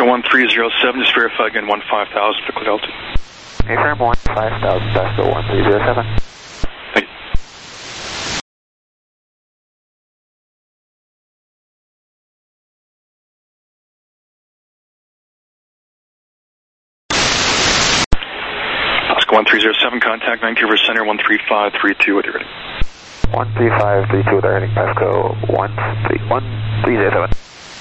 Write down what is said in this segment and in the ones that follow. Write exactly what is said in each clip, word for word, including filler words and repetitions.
Oscar one three zero seven, just verify again one five thousand for clear altitude. Okay, firm one five thousand, Oscar one three zero seven. Thank you. Oscar one three zero seven, contact Vancouver Center one three five three two with your heading. one three five three two with our heading, Pasco one three one three zero seven.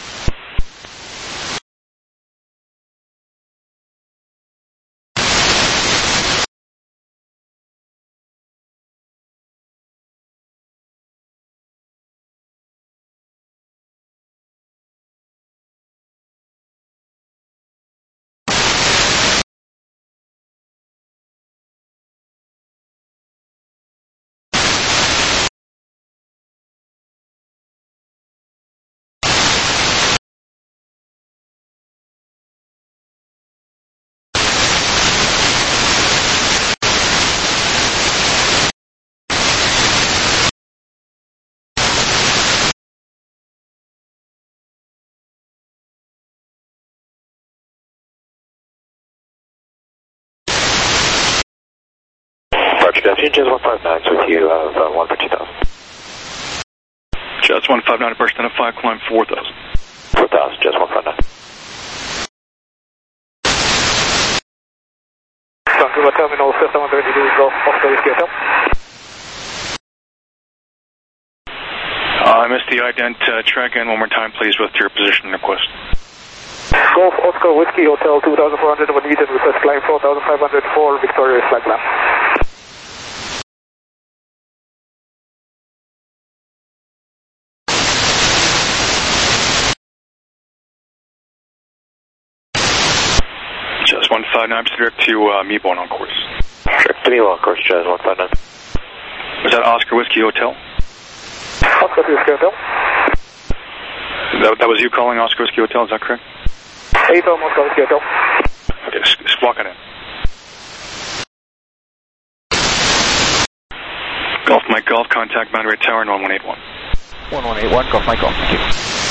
Jazz one five nine with you, uh, one for two thousand. Jazz one five nine, approach identify, climb four thousand. four thousand, Jazz one five nine. Vancouver Terminal, system one thirty degrees Golf, Oscar Whiskey Hotel. Uh, I missed the ident, uh, try again one more time please with your position request. Golf Oscar Whiskey Hotel, two thousand four hundred, one meter, request climb four thousand five hundred for Victoria flight plan. Jazz one five nine, direct to uh, Meeborn on course. Direct to Meeborn on course, Jazz one five nine. Was that Oscar Whiskey Hotel? Oscar Whiskey Hotel. That, that was you calling Oscar Whiskey Hotel, is that correct? eight Oscar Whiskey Hotel. Okay, squawk it in. Golf Mike Golf, contact Monterey Tower one one eight one. one one eight one, Golf Mike Golf, thank you.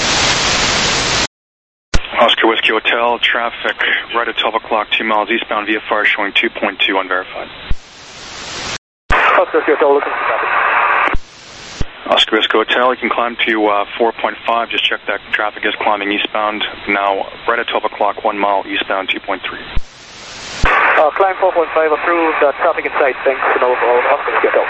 Oscar Whiskey Hotel, traffic right at twelve o'clock, two miles eastbound V F R showing two point two unverified. Oscar Whiskey Hotel, looking for traffic. Oscar Whiskey Hotel, you can climb to uh, four point five, just check that traffic is climbing eastbound, now right at twelve o'clock, one mile eastbound, two point three. Uh, climb four point five, approved, uh, traffic in sight, thanks, to know for Oscar Whiskey Hotel.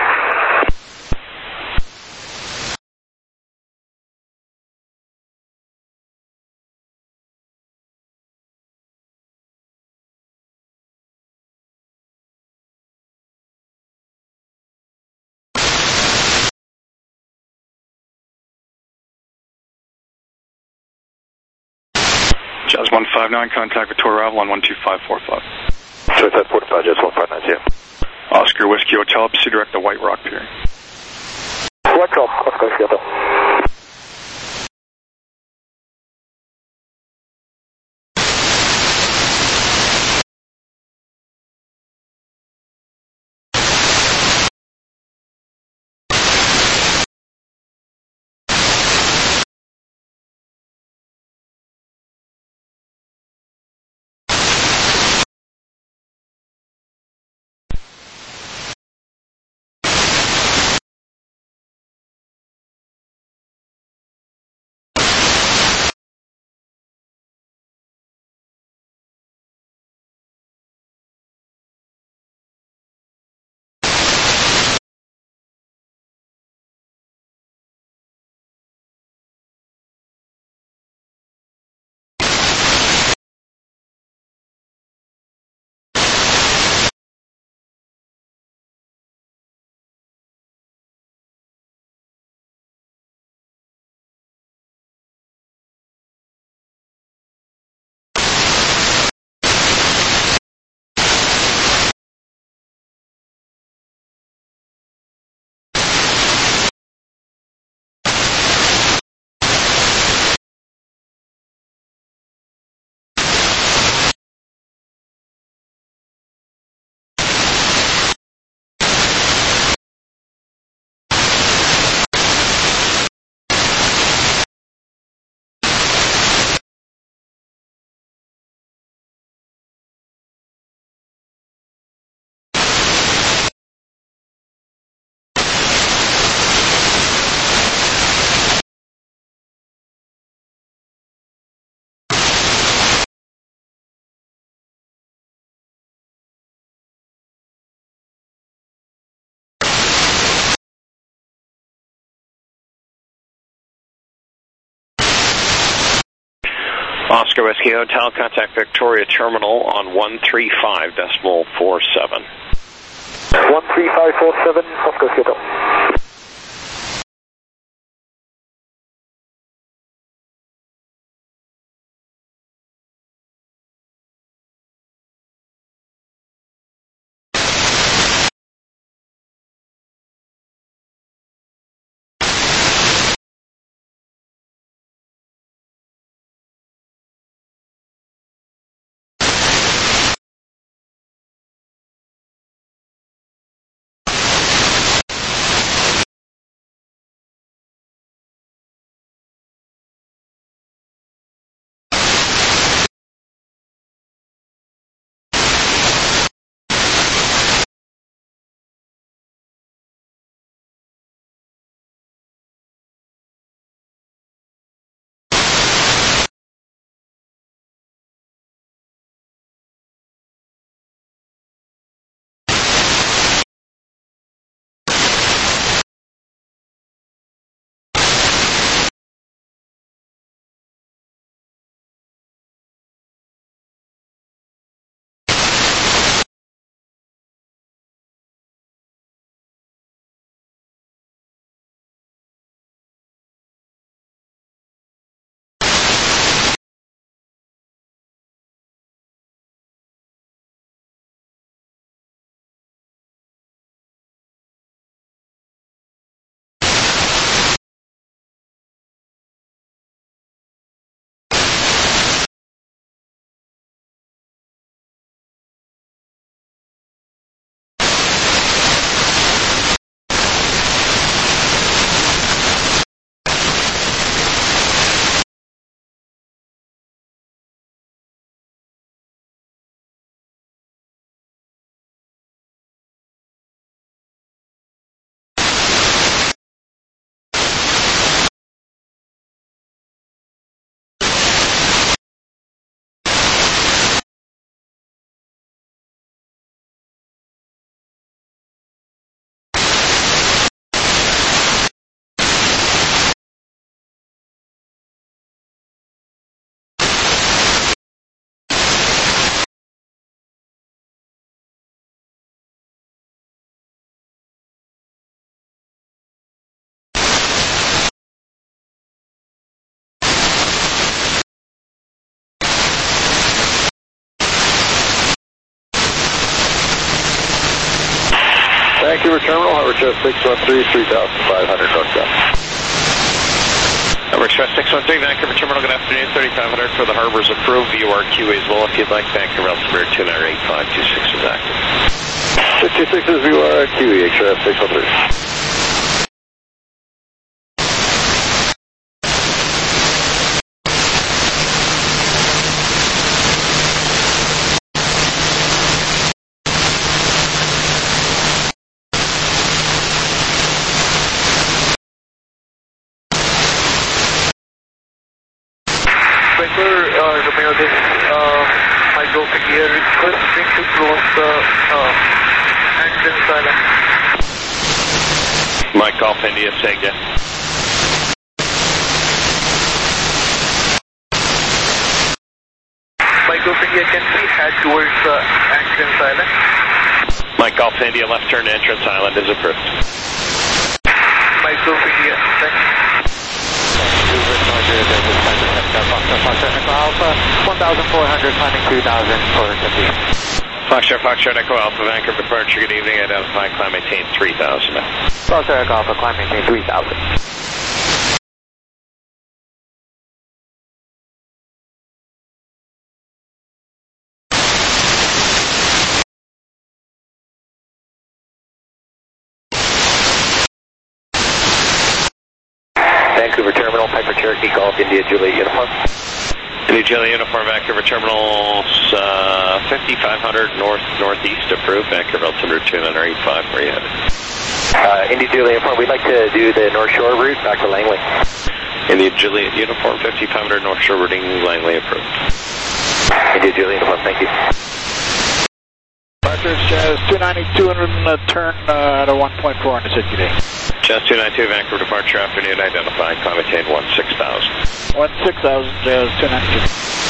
Jazz one five nine, contact Victoria Avalon one two five four five. two five four five, Jazz one five nine, yeah. Oscar Whiskey Hotel, pursue direct to White Rock Pier. White Rock, Oscar Whiskey Hotel. Oscar Whiskey Hotel, contact Victoria Terminal on one three five decimal four seven. one three five four seven, Oscar Whiskey Hotel. Vancouver Terminal, Harbor Express six one three, three thousand five hundred northbound. Harbor Express six one three, Vancouver Terminal, good afternoon, thirty-five hundred for the Harbor's approved. V O R Q A as well if you'd like. Vancouver altimeter two nine eight five two six is active. fifty-six is V O R Q A, Express six one three. Romeo, this uh, my broken gear requesting to close the uh, engine silent. Mike Golf India, Sega. Mike Golf India, can we head towards the engine silent? Mike Golf India, left turn to entrance island is approved. Mike Golf India, thanks. one thousand four hundred, climbing two thousand four fifty. Foxtrot, Foxtrot, Echo Alpha, Vancouver departure, good evening, identify, climb, maintain three thousand. Foxtrot, Echo Alpha, climb, maintain three thousand. Vancouver Terminal, Piper Cherokee, Golf India, Juliet Uniform. India Juliet Uniform, Vancouver Terminals, uh, fifty-five hundred north northeast approved. Vancouver altimeter two nine eight five. Where are you headed? Uh, India Juliet Uniform, we'd like to do the North Shore route back to Langley. India Juliet Uniform, fifty-five hundred north shore routing, Langley approved. India Juliet Uniform, thank you. Departure Jazz two ninety-two and uh, turn uh, at a one point four on the sixty day. Jazz two ninety-two, Vancouver departure afternoon, identifying, climb, maintain one six thousand. one six thousand, Jazz two ninety-two.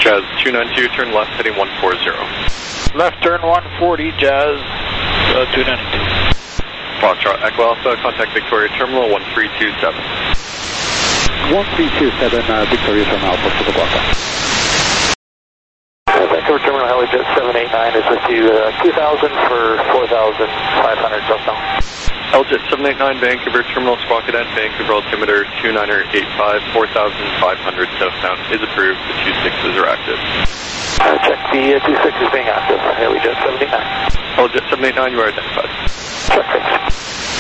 Jazz two nine two, turn left heading one four zero. Left turn one forty, Jazz uh, two ninety-two. Foxtrot Echo Alpha, contact Victoria Terminal one three two seven. one three two seven, uh, Victoria Terminal Alpha, Fukuoka. Victoria Terminal Helijet seven eight nine is with you, uh, two thousand for four thousand five hundred southbound. Helijet seven eight nine, Vancouver Terminal, Squawk Cadet, Vancouver altimeter two niner eight five, four thousand five hundred southbound is approved, the two sixes are active. Uh, check the uh, two six is being active, Helijet seven eight nine. Helijet seven eight nine, you are identified. Check, thanks.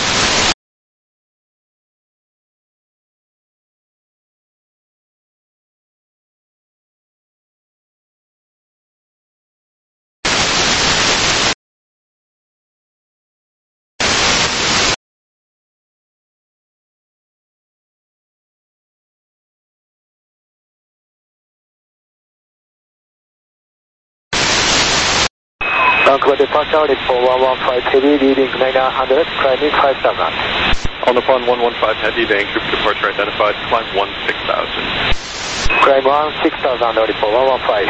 Vancouver departure is for one one five heavy, leading nine hundred, climbing five thousand. On upon one one five heavy, Vancouver departure identified, climb one six thousand. Climb one six thousand, ready for one one five.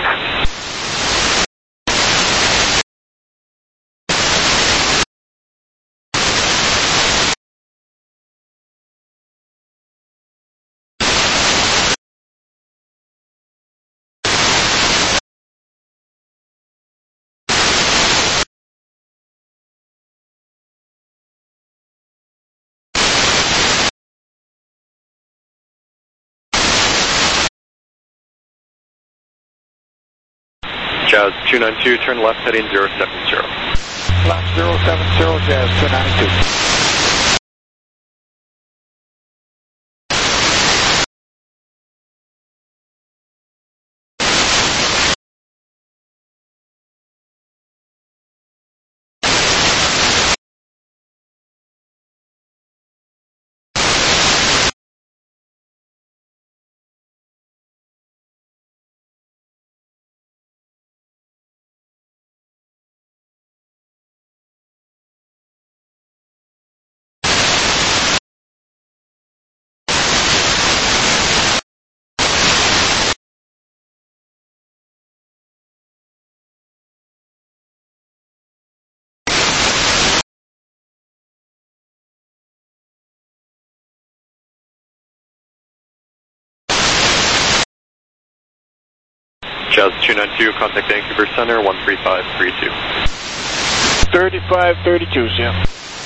Jazz two nine two, turn left heading zero seven zero. Left zero seven zero, Jazz two ninety-two. Jazz two nine two, contact Vancouver Center one three five three two. thirty-five thirty-two, yeah.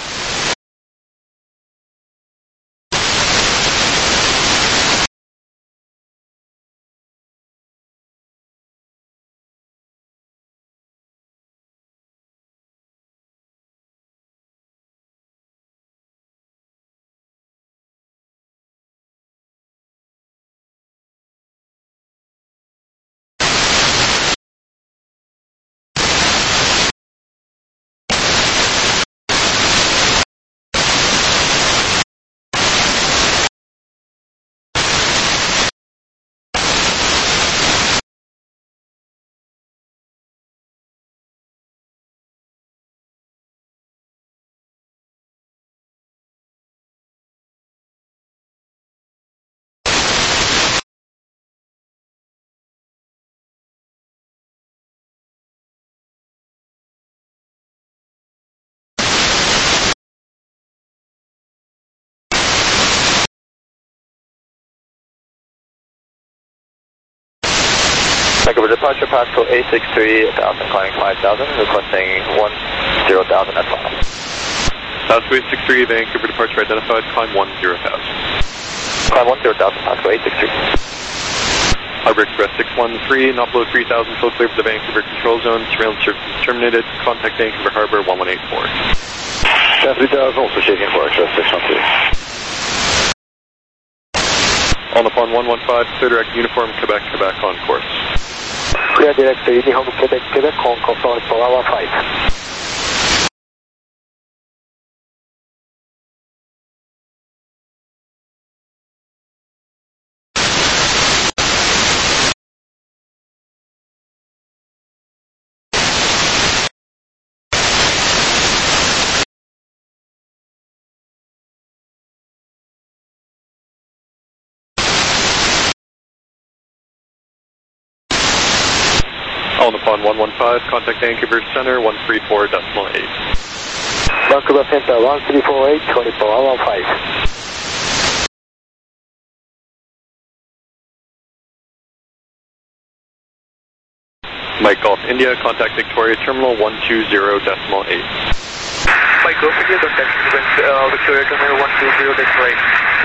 Vancouver departure, Pascal eight six three, one thousand, climbing five thousand, requesting one zero thousand at final. Pascal eight six three, Vancouver departure identified, climb one zero thousand. Climb one zero thousand, Pascal eight six three. Harbor Express six one three, not below three thousand, full clear for the Vancouver control zone, surveillance services terminated, contact Vancouver Harbor one one eight four. Jazz also checking for Express six one three. On upon one one five, clear direct uniform, Quebec, Quebec on course. Clear direct to Uniform Quebec, Quebec, on course for one one five. Called upon one one five, contact Vancouver Center, one three four decimal eight. Vancouver Center, one three four eight, twenty-four, one one five. Mike Golf India, contact Victoria Terminal, one two zero decimal eight. Mike Golf India, contact uh, Victoria Terminal, one two zero decimal eight.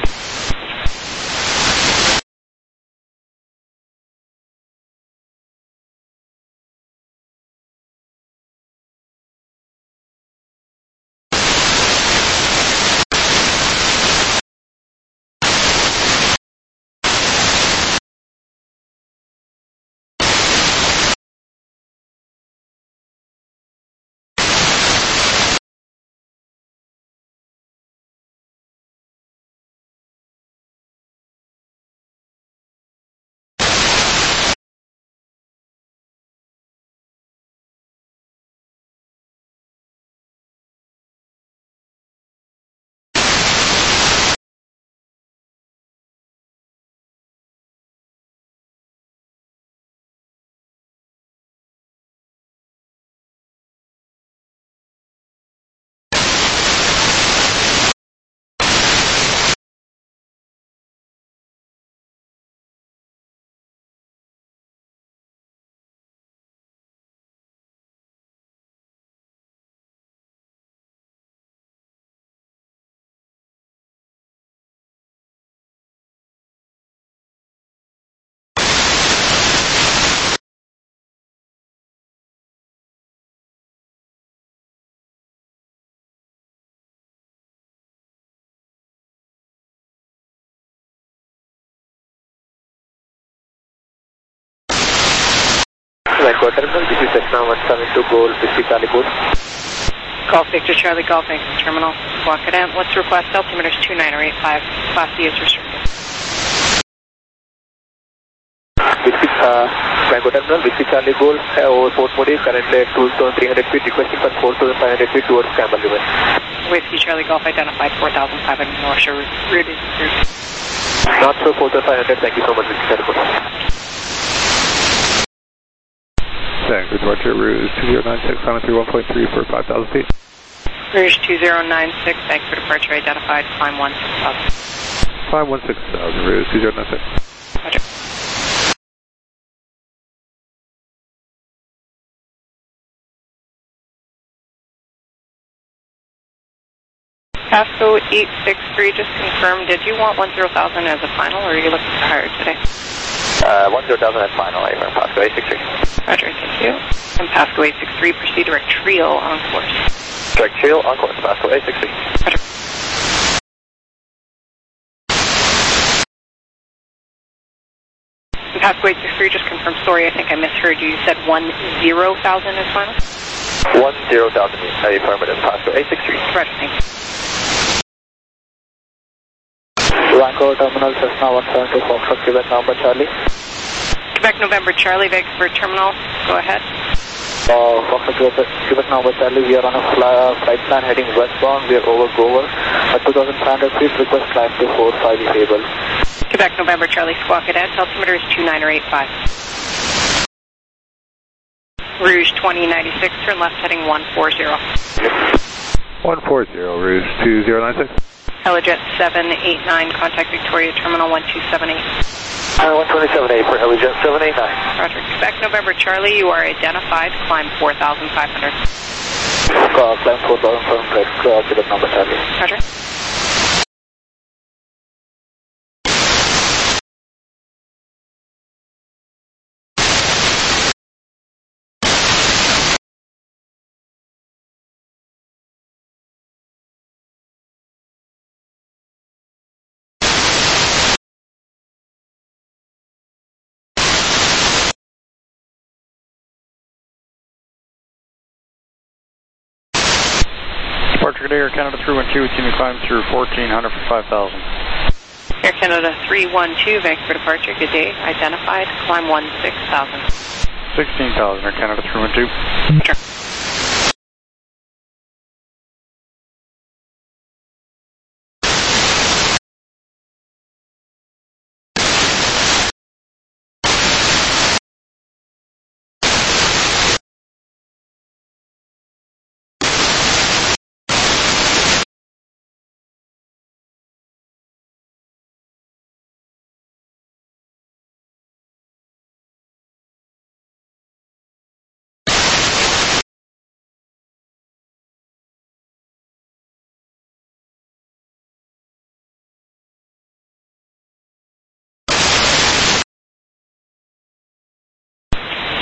Vancouver Terminal, this is Cessna one seven two Gold, Whiskey Charlie Gold. Golf Victor Charlie Golf Vancouver Terminal, Squawk Cadet. What's the request? Altimeter is two nine zero eight five, Class D is restricted. Whiskey, uh, Vancouver Terminal, Whiskey Charlie Gold, uh, over Port Moody, currently at two thousand three hundred feet, requesting for four thousand five hundred feet towards Campbell River. Whiskey Charlie Golf identified four thousand five hundred North Shore route is approved. Not so four thousand five hundred, thank you so much, Whiskey Charlie Gold. Vancouver departure, Rouge two zero nine six, climb three one point three for five thousand feet. Rouge two zero nine six, Vancouver departure identified, climb one six thousand. Climb one six thousand, Rouge two zero nine six. Roger. Pasco eight six three, just confirm, did you want one zero thousand as a final, or are you looking for higher today? Uh, one zero thousand as final, I remember Pasco eight six three. Roger, thank you. And Pasco eight six three, proceed direct trail on course. Direct trail on course, Pasco eight six three. Roger. And Pasco eight six three, just confirm, sorry, I think I misheard you. You said one zero thousand as final? one zero thousand, affirmative, Pasco eight six three. Roger, thank you. Vancouver Terminal, Cessna one seven two, Foxtrot, Quebec November Charlie. Quebec November Charlie, Vancouver Terminal, go ahead. Uh, Foxtrot, Quebec November Charlie, we are on a fly, uh, flight plan heading westbound, we are over Gower. At two thousand five hundred feet, request climb to four five disable. Quebec November Charlie, Squawk Cadet, altimeter is two nine zero eight five. Rouge twenty ninety-six, turn left heading one four zero. one four zero, Rouge two zero nine six. Helijet seven eight nine, contact Victoria Terminal one two seven eight. Uh, one twenty-seven eight for Helijet seven eight nine. Roger. Quebec November Charlie, you are identified, climb four thousand five hundred. Uh, climb four thousand five hundred, uh, Quebec November Charlie. Roger. Departure today, Air Canada three one two, can you climb through fourteen hundred for five thousand? Air Canada three one two, Vancouver departure, good day, identified, climb one six thousand. sixteen thousand, Air Canada three one two. Sure.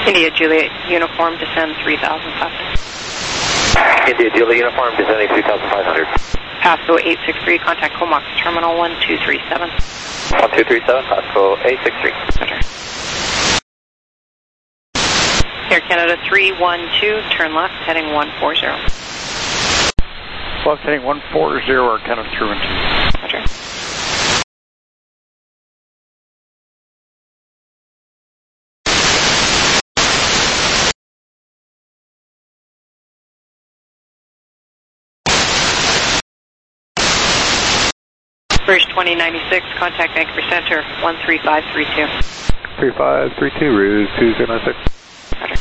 India Juliet Uniform, descend three thousand five hundred. India Juliet Uniform, descending three thousand five hundred. Pasco eight six three, contact Comox Terminal one two three seven. one two three seven, Pasco eight six three. Roger. Air Canada three one two, turn left, heading one four zero. Left heading one four zero, Air Canada three one two. Roger. First twenty ninety-six, contact Vancouver Center one three five three two. three five three two, Ruse two zero nine six. Roger.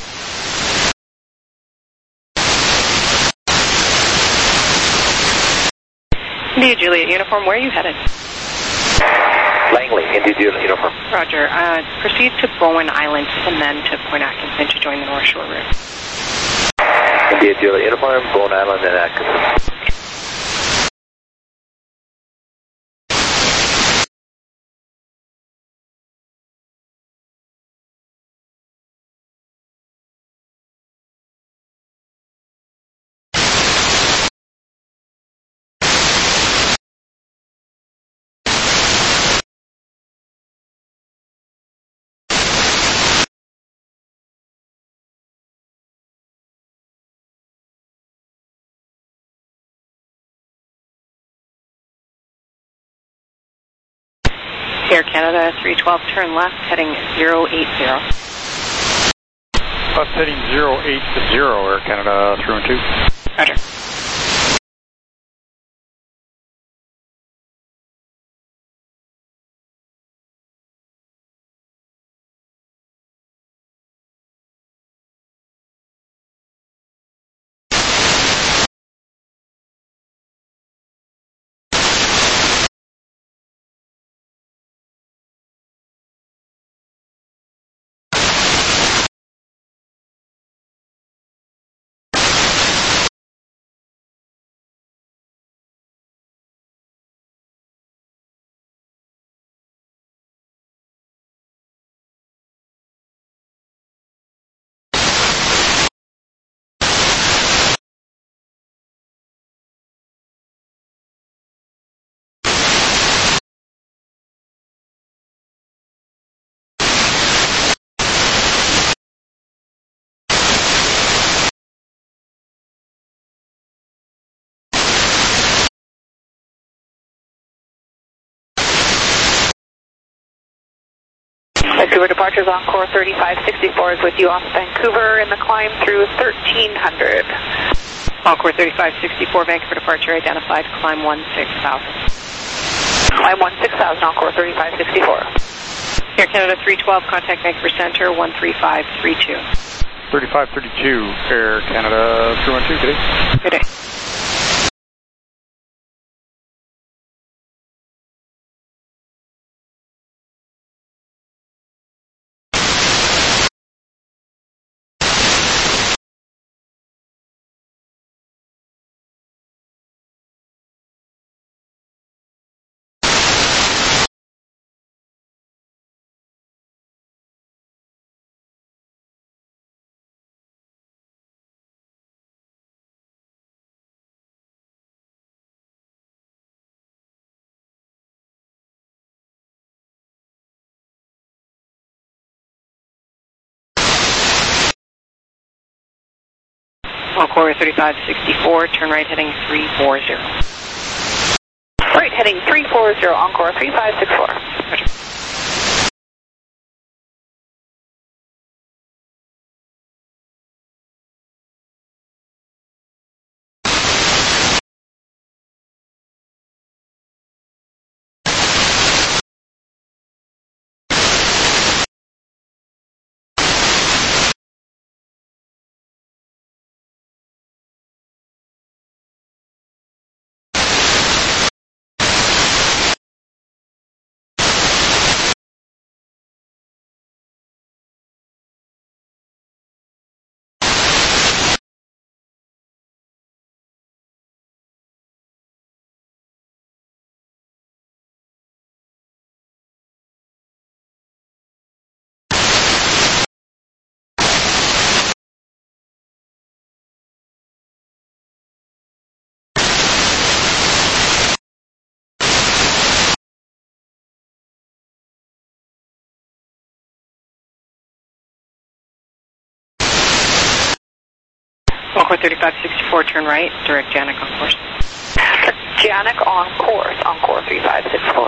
India Juliet Uniform, where are you headed? Langley, India Juliet Uniform. Roger. Uh, proceed to Bowen Island and then to Point Atkinson to join the North Shore route. India Juliet Uniform, Bowen Island and Atkinson. Air Canada three twelve, turn left, heading zero eight zero. Left heading zero eight zero, Air Canada three one two. Roger. Vancouver departures Encore thirty-five sixty-four is with you off Vancouver in the climb through thirteen hundred. Encore thirty-five sixty-four, Vancouver departure identified, climb one six thousand. Climb one six thousand, Encore thirty-five sixty-four. Air Canada three twelve, contact Vancouver Center one three five three two. thirty-five thirty-two, Air Canada three one two, good day. Good day. Encore thirty-five sixty-four, turn right heading three four zero. Right heading three four zero, Encore three five six four. Roger. Encore thirty-five sixty-four, turn right, direct Janik on course. Janik on course, Encore three five six four.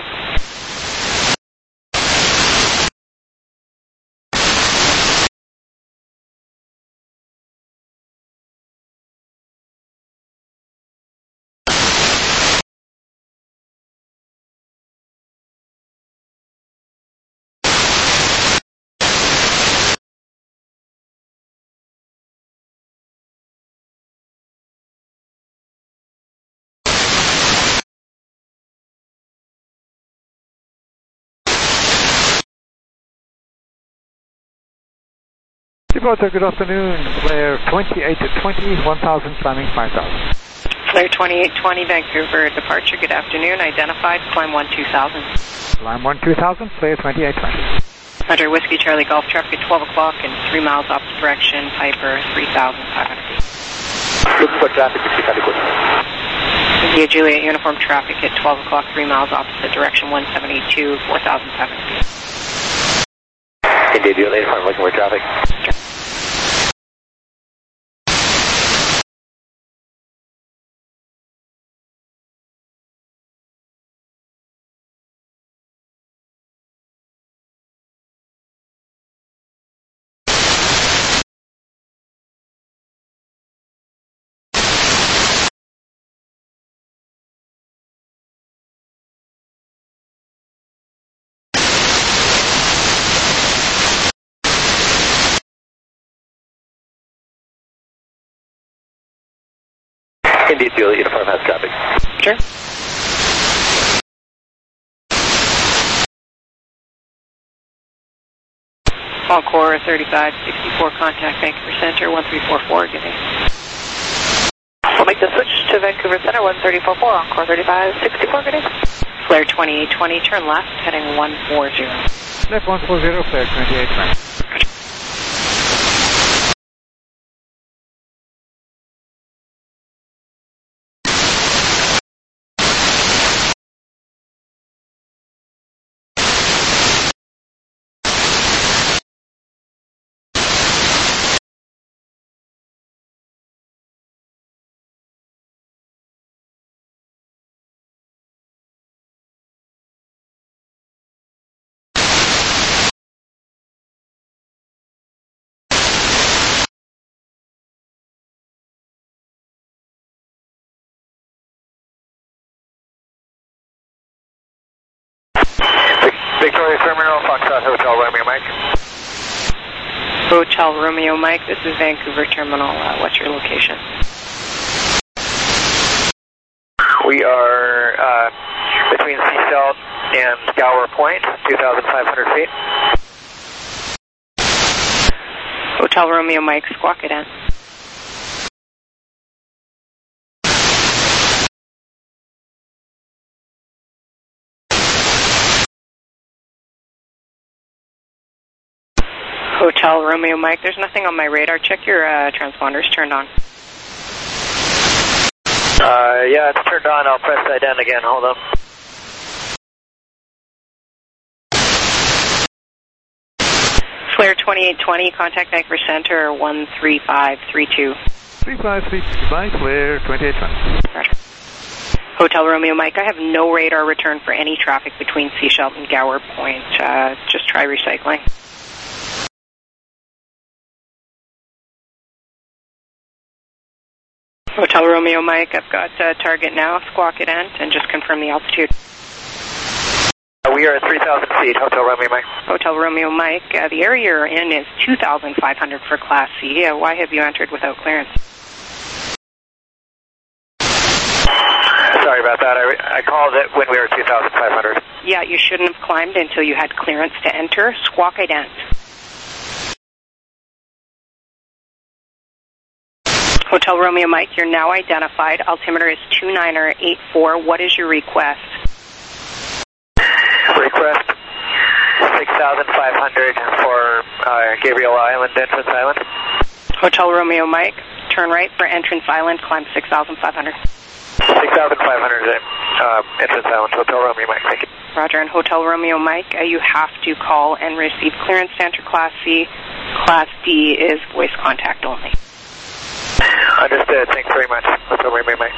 Departure, good afternoon. Flare twenty-eight twenty, one thousand, climbing five thousand. Flare twenty-eight twenty, Vancouver, departure, good afternoon. Identified, climb one two thousand. Climb one two thousand, flare twenty-eight twenty. Roger, Whiskey Charlie Golf traffic at twelve o'clock and three miles opposite direction, Piper, three thousand five hundred feet. Looking for traffic, Whiskey Charlie Golf. India Juliet uniform traffic at twelve o'clock, three miles opposite direction, one seventy-two, four thousand five hundred feet. India Juliet uniform, looking for traffic. Sure. India Juliet uniform has traffic. Sure. Encore thirty-five sixty-four, contact Vancouver Center, one three four four, good day. We'll make the switch to Vancouver Center, one three four four, Encore thirty-five sixty-four, good day. Flare twenty-eight twenty, turn left, heading one four zero. Left one four zero, flare twenty-eight twenty. Victoria Terminal, Foxtrot Hotel Romeo Mike. Hotel Romeo Mike, this is Vancouver Terminal. Uh, what's your location? We are uh, between Seashell and Gower Point, two thousand five hundred feet. Hotel Romeo Mike, squawk it in. Hotel Romeo Mike, there's nothing on my radar. Check your uh, transponders turned on. Uh, yeah, it's turned on. I'll press that down again. Hold on. Flare twenty-eight twenty, contact Vancouver Center, one three five three two. three five three two, bye, flare twenty-eight twenty. Roger. Hotel Romeo Mike, I have no radar return for any traffic between Seashell and Gower Point. Uh, just try recycling. Hotel Romeo Mike, I've got uh, target now, squawk it in, and just confirm the altitude. We are at three thousand feet, Hotel Romeo Mike. Hotel Romeo Mike, uh, the area you're in is two thousand five hundred for Class C. Uh, why have you entered without clearance? Sorry about that. I, I called it when we were two thousand five hundred. Yeah, you shouldn't have climbed until you had clearance to enter. Squawk ident. Hotel Romeo Mike, you're now identified. Altimeter is two niner eight four. What is your request? Request six thousand five hundred for uh, Gabriel Island, Entrance Island. Hotel Romeo Mike, turn right for Entrance Island, climb six thousand five hundred. six thousand five hundred uh, Entrance Island, Hotel Romeo Mike, thank you. Roger, and Hotel Romeo Mike, uh, you have to call and receive clearance to enter Class C. Class D is voice contact only. Understood. Thanks very much. Hotel Romeo Mike.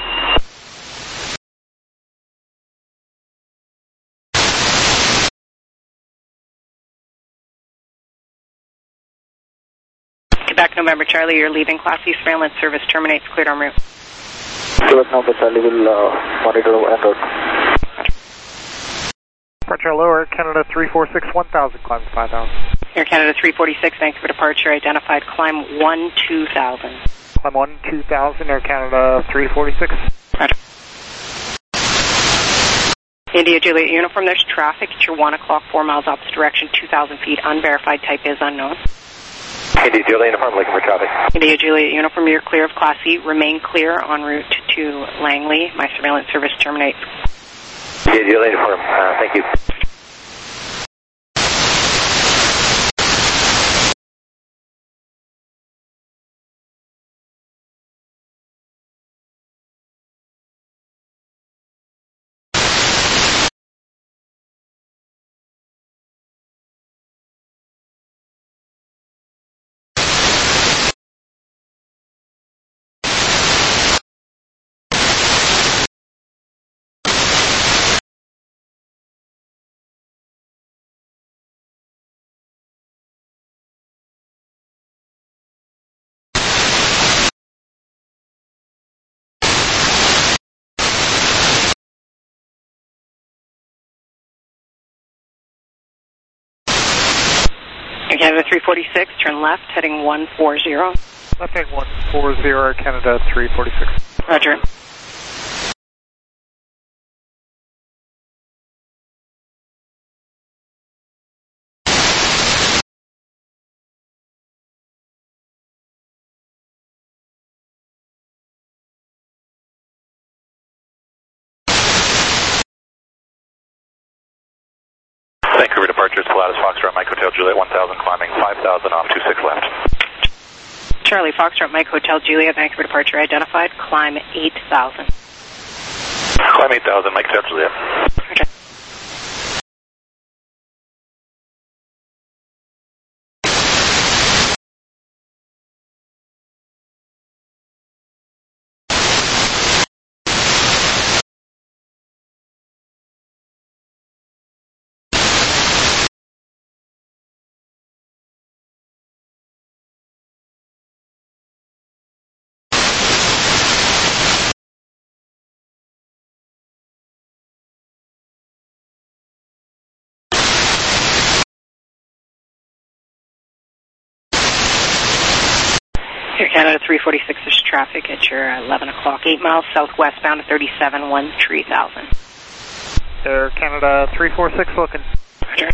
Quebec, November Charlie, you're leaving Class C surveillance service terminates, cleared en route. Quebec, November Charlie will uh, monitor en route. Departure lower, Canada three four six, one thousand, climb five thousand. Air Canada three forty-six, Vancouver departure identified, climb one two thousand. Climb one two thousand, Air Canada three forty-six. Roger. India Juliet Uniform, there's traffic at your one o'clock, four miles opposite direction, two thousand feet, unverified, type is unknown. India Juliet Uniform, looking for traffic. India Juliet Uniform, you're clear of Class C, remain clear en route to Langley. My surveillance service terminates. India Juliet Uniform, uh, thank you. Air Canada three forty-six, turn left, heading one forty. Left heading one forty, Air Canada three forty-six. Roger. Vancouver departures, Pilatus Foxtrot, Mike Hotel Juliet one thousand, climbing five thousand off two six left. Charlie Foxtrot, Mike Hotel Juliet, Vancouver departure identified, climb eight thousand. Climb eight thousand, Mike Hotel Juliet. Roger. Air Canada three forty-six, there's traffic at your eleven o'clock, eight miles southwestbound to thirty-seven one three thousand. Air Canada three forty-six, looking. Roger.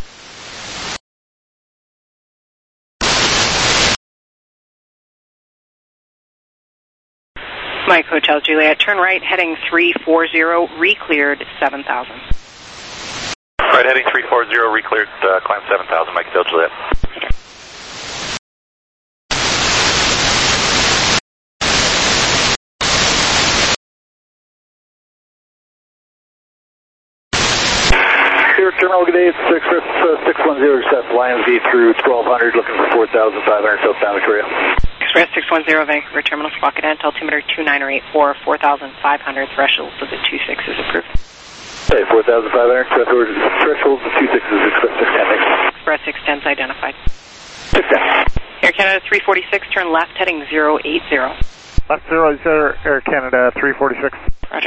Mike Hotel Juliet, turn right, heading three forty, re-cleared seven thousand. Right heading three forty, re-cleared, uh, climb seven thousand, Mike Hotel Juliet. Okay. Terminal good day, it's Express uh, six one zero, set Lions Gate through twelve hundred, looking for four thousand five hundred southbound Victoria. Express six one zero, Vancouver Terminal, Squawk at altimeter two nine eight four, four thousand five hundred, threshold of the two six is approved. Hey, four thousand five hundred, threshold of the two six is Express six ten. Express six ten is identified. six ten. Air Canada three forty-six, turn left, heading zero eight zero. Left zero zero, Air Canada three forty-six. Roger.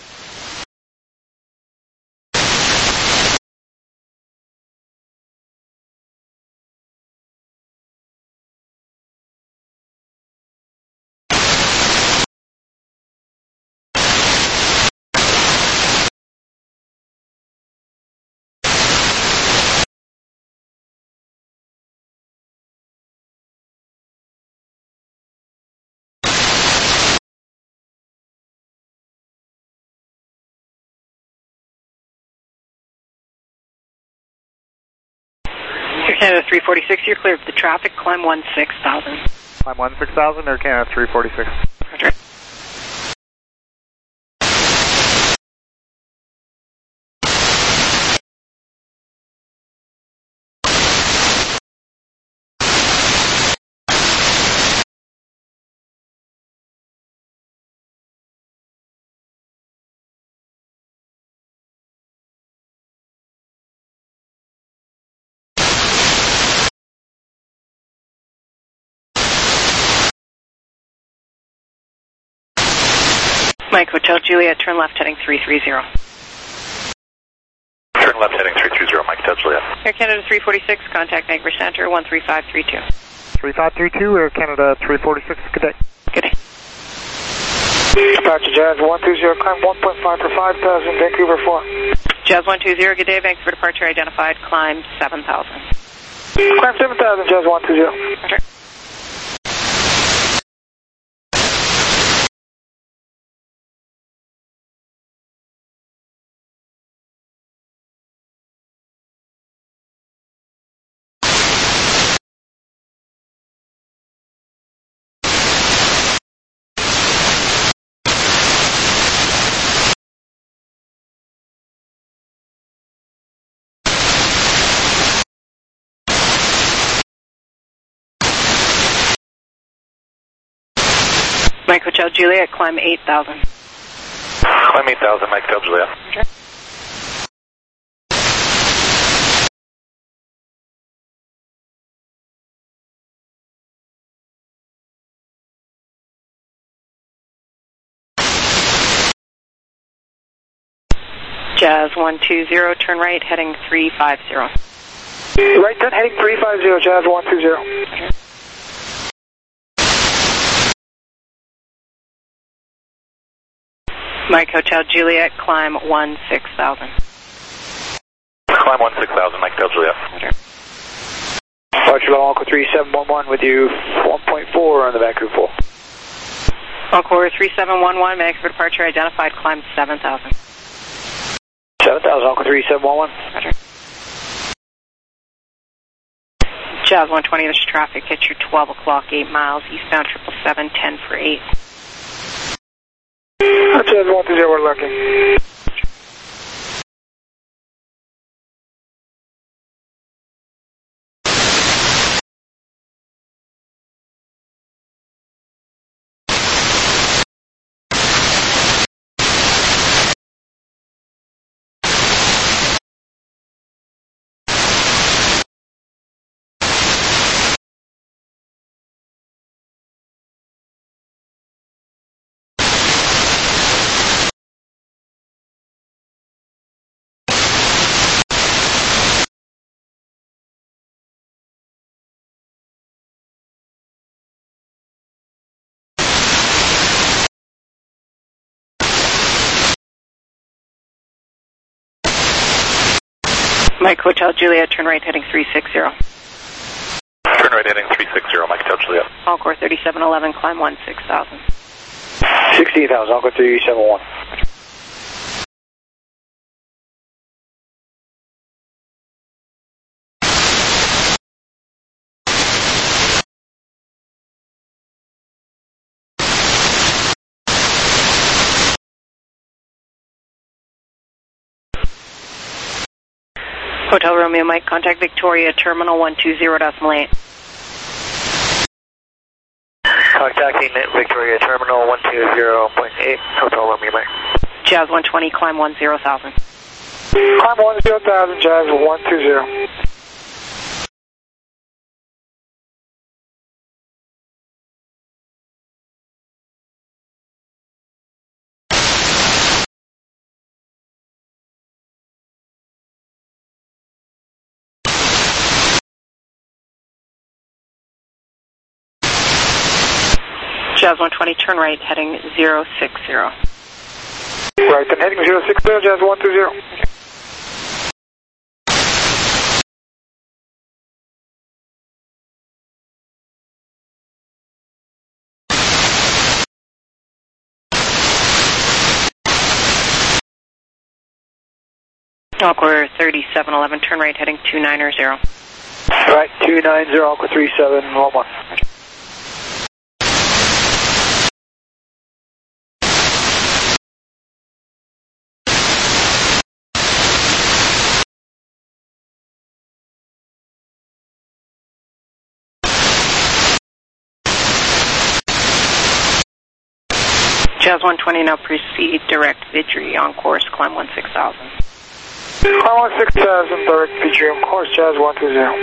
Air Canada three forty-six, you're clear of the traffic, climb one six thousand. Climb one six thousand, Air Canada three forty-six. Roger. Mike Hotel Juliet, turn left heading three three zero. Turn left heading three three zero, Mike Hotel Juliet. Air Canada three forty-six, contact Niagara Center one three five three two. three five three two, Air Canada three forty-six, good day. Good day. Departure Jazz one two zero, climb one point five for five thousand, Vancouver four. Jazz one two zero, good day, Vancouver departure identified, climb seven thousand. Climb seven thousand, Jazz one two zero. Roger. Mike Hotel Juliet, climb eight thousand. Climb eight thousand, Mike Hotel Juliet. Okay. Jazz one two zero, turn right, heading three five zero. Right turn heading three five zero, Jazz one two zero. Okay. Mike Hotel Juliet, climb one six thousand. Climb one six thousand, Mike Hotel Juliet. Roger. Departure level Uncle three seven one one with you one point four on the Vancouver four. Encore three seven one one, Vancouver departure identified, climb seven thousand. seven thousand, Uncle three seven one one. Roger. Jazz one twenty, there's traffic at your twelve o'clock, eight miles, eastbound triple seven, ten for eight. Jazz one two zero, we're looking. Mike Hotel Juliet, turn right heading three six zero. Turn right heading three six zero, Mike Hotel Juliet. Encore thirty-seven eleven, climb one six thousand. sixteen thousand, Uncle three seven one. Hotel Romeo Mike, contact Victoria, terminal one two zero decimal eight. Contacting Victoria, terminal one two zero point eight, Hotel Romeo Mike. Jazz one twenty, climb one zero thousand. Climb one zero thousand, Jazz one two zero. Jazz one twenty, turn right, heading zero six zero. Right, then heading zero six zero, Jazz one two zero. Encore thirty-seven eleven, turn right, heading two nine zero. Right, two nine zero, Uncle three seven one one. Jazz one twenty, now proceed direct Vidri on course, climb one six thousand. Climb one six thousand, direct Vidri on course, Jazz one two zero.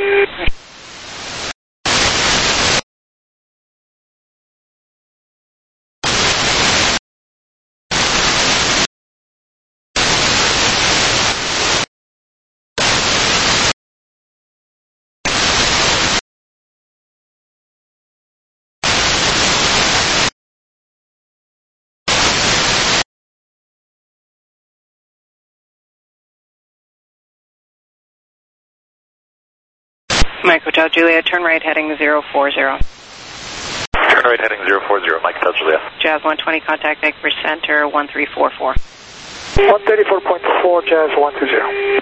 Mike Hotel Juliet, turn right heading zero four zero. Turn right heading zero four zero, Mike Hotel Juliet. Jazz one twenty, contact Vancouver Center one three four four. one thirty-four point four, Jazz one two zero.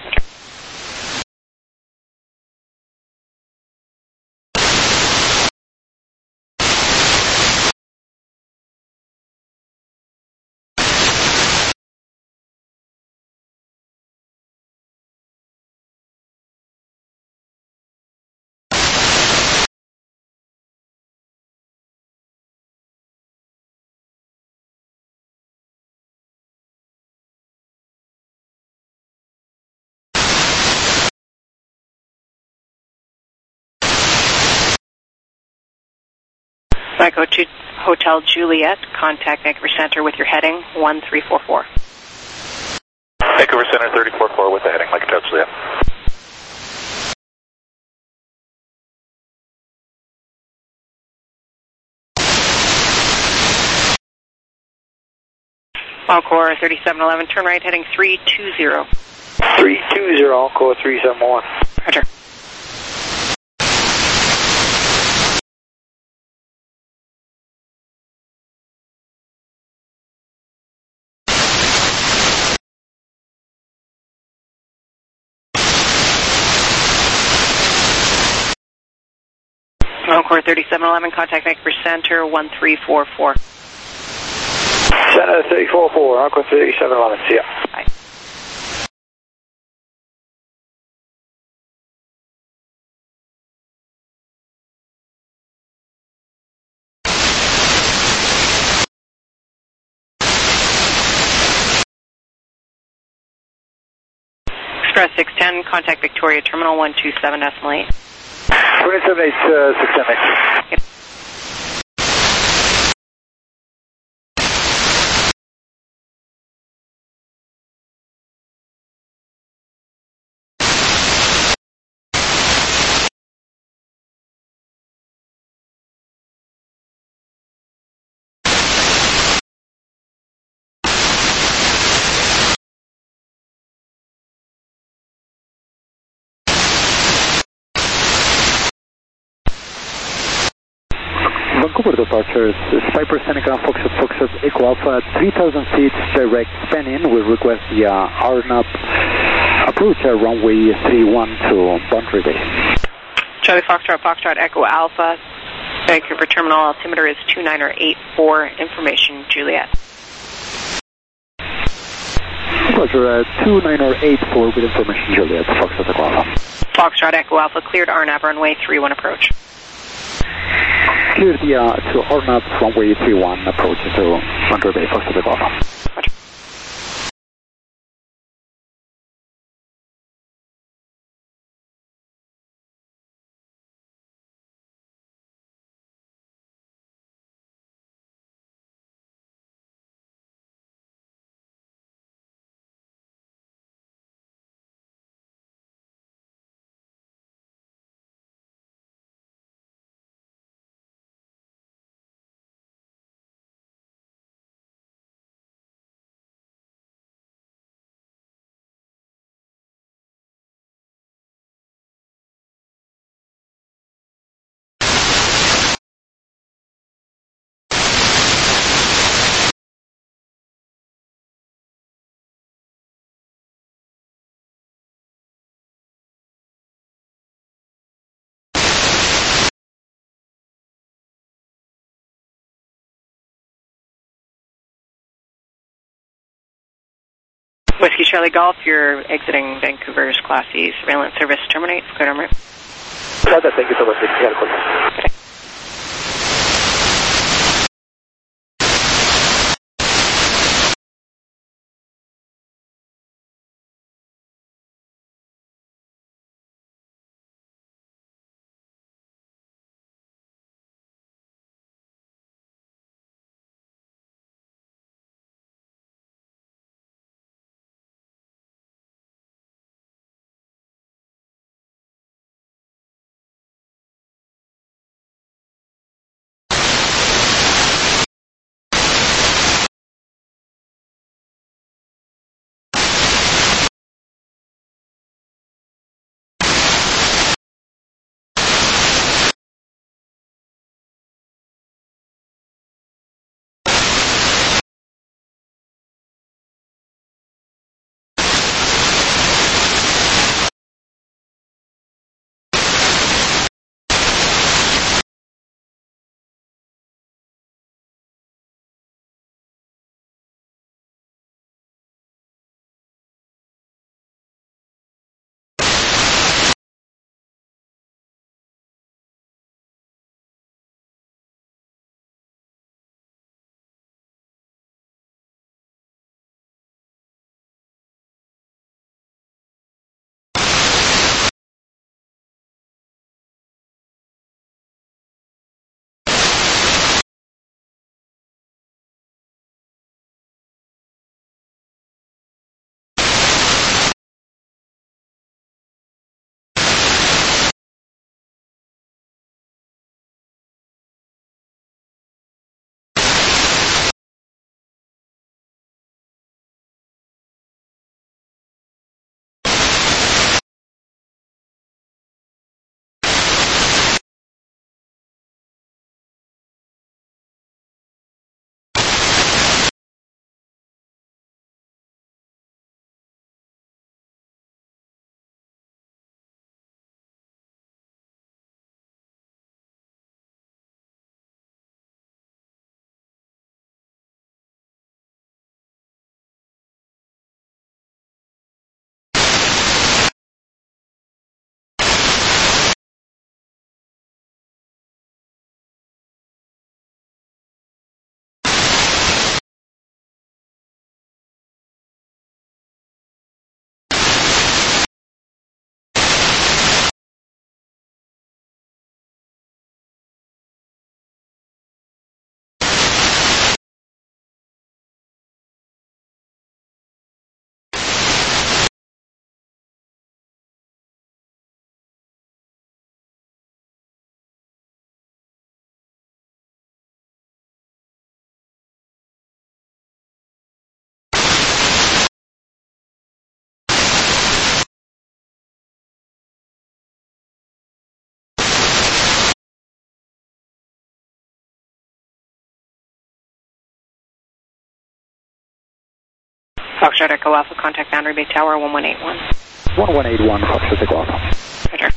Mike Hotel Juliet, contact Vancouver Center with your heading one three four four. Vancouver Center thirty four four with the heading Mike Hotel Juliet. Encore thirty-seven eleven, turn right heading three two zero. three two zero, Encore three seven one. Roger. Encore thirty-seven eleven, contact Vancouver Center one three four four. Center three four four, Encore thirty-seven eleven, see ya. Bye. Express six ten, contact Victoria Terminal one two seven decimal eight. twenty-seven eight, uh, six ten eight. Yep. Vancouver departures, Piper Seneca, Foxtrot, Foxtrot, Echo Alpha, three thousand feet, direct span-in. We request the uh, R N A P approach uh, runway three one to Boundary Base. Charlie Foxtrot, Foxtrot, Echo Alpha, Vancouver Terminal altimeter is two nine eight four, information Juliet. Roger, uh, two nine eight four with information Juliet, Foxtrot, Echo Alpha. Foxtrot, Echo Alpha, cleared R N A P runway three one approach. Clear the uh, to R N A P runway three one approach to Boundary Bay, Foxtrot, Echo Alpha. Roger. Whiskey Charlie Golf, you're exiting Vancouver's Class E surveillance service terminates. Clear on route. Thank you so much. Okay. Foxtrot Echo Alpha, contact Boundary Bay Tower one one eight one. one one eight one, Foxtrot Echo Alpha. Roger.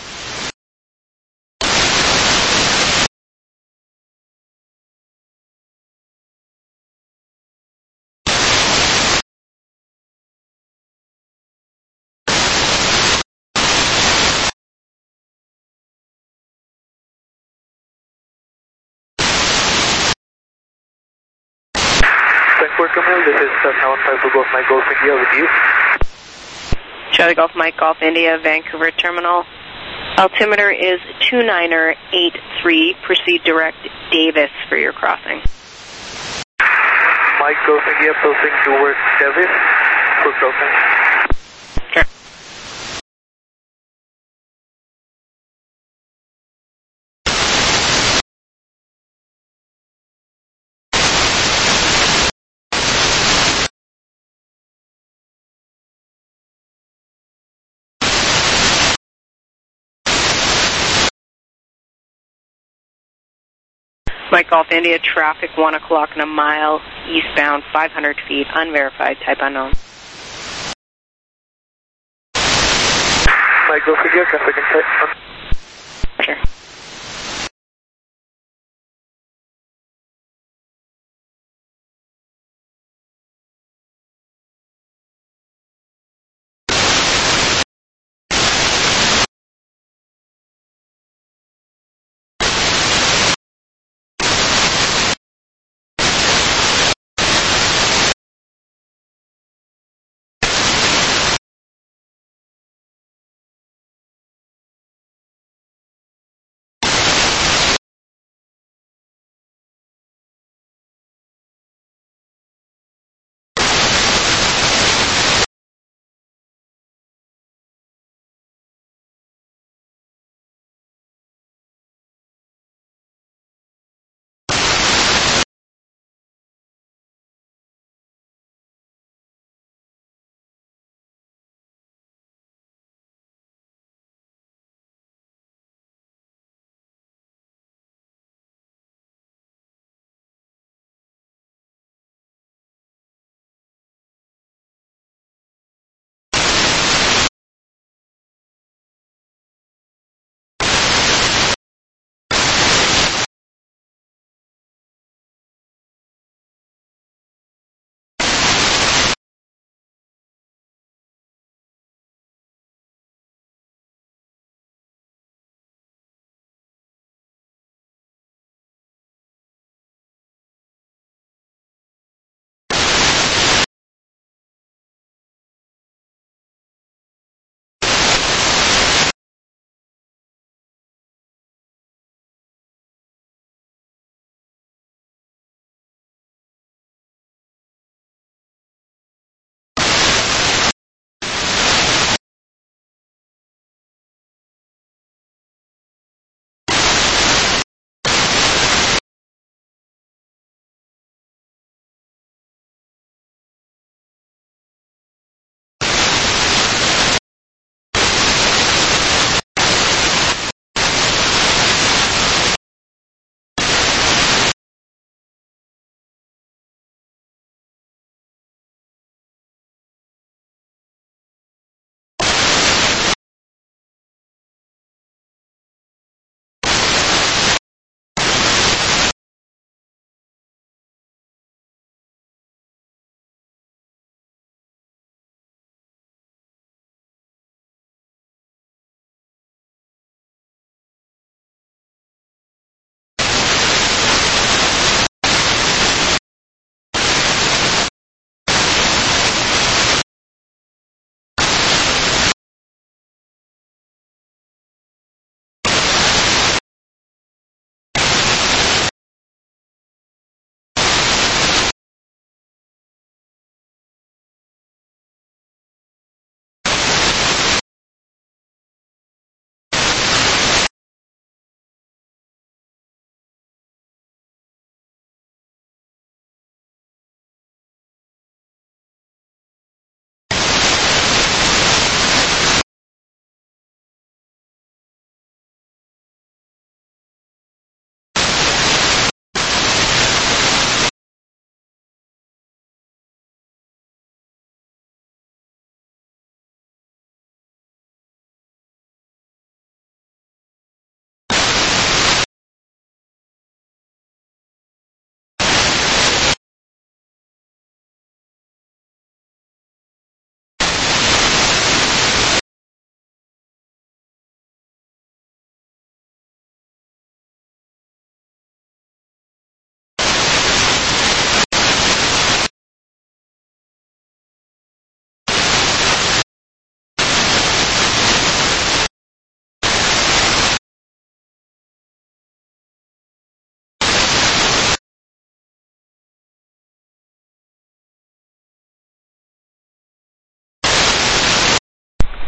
Frankfurt Terminal, this is uh, seven five two Golf Mike Golf India with you. Charlie Golf Mike Golf India, Vancouver Terminal. Altimeter is two niner eight three. Proceed direct Davis for your crossing. Mike Golf India, proceeding towards Davis for crossing. Sure. Mike Golf India, traffic one o'clock and a mile, eastbound five hundred feet, unverified, type unknown. Mike Golf India, traffic inside. Sure.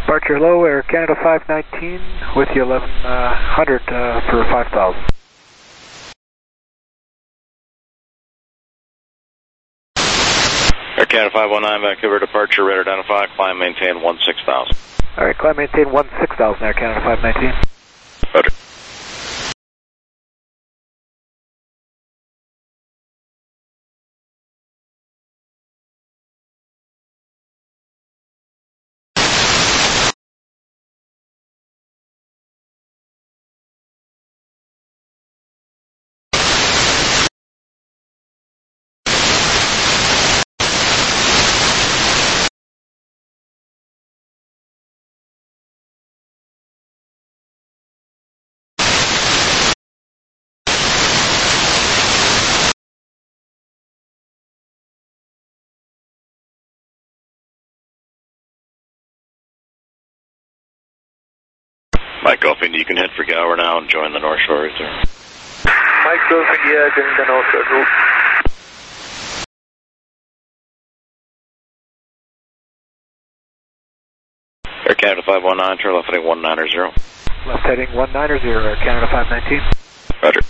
Departure low, Air Canada five nineteen with you eleven hundred uh, for five thousand. Air Canada five one nine, Vancouver departure, radar identify, climb maintain one six thousand. Alright, climb maintain one six thousand, Air Canada five nineteen. Roger. Mike Golf India, you can head for Gower now and join the North Shore route there. Mike Golf India, join the North Shore route. Air Canada five one nine, turn left heading one nine zero. Left heading one nine zero, Air Canada five nineteen. Roger.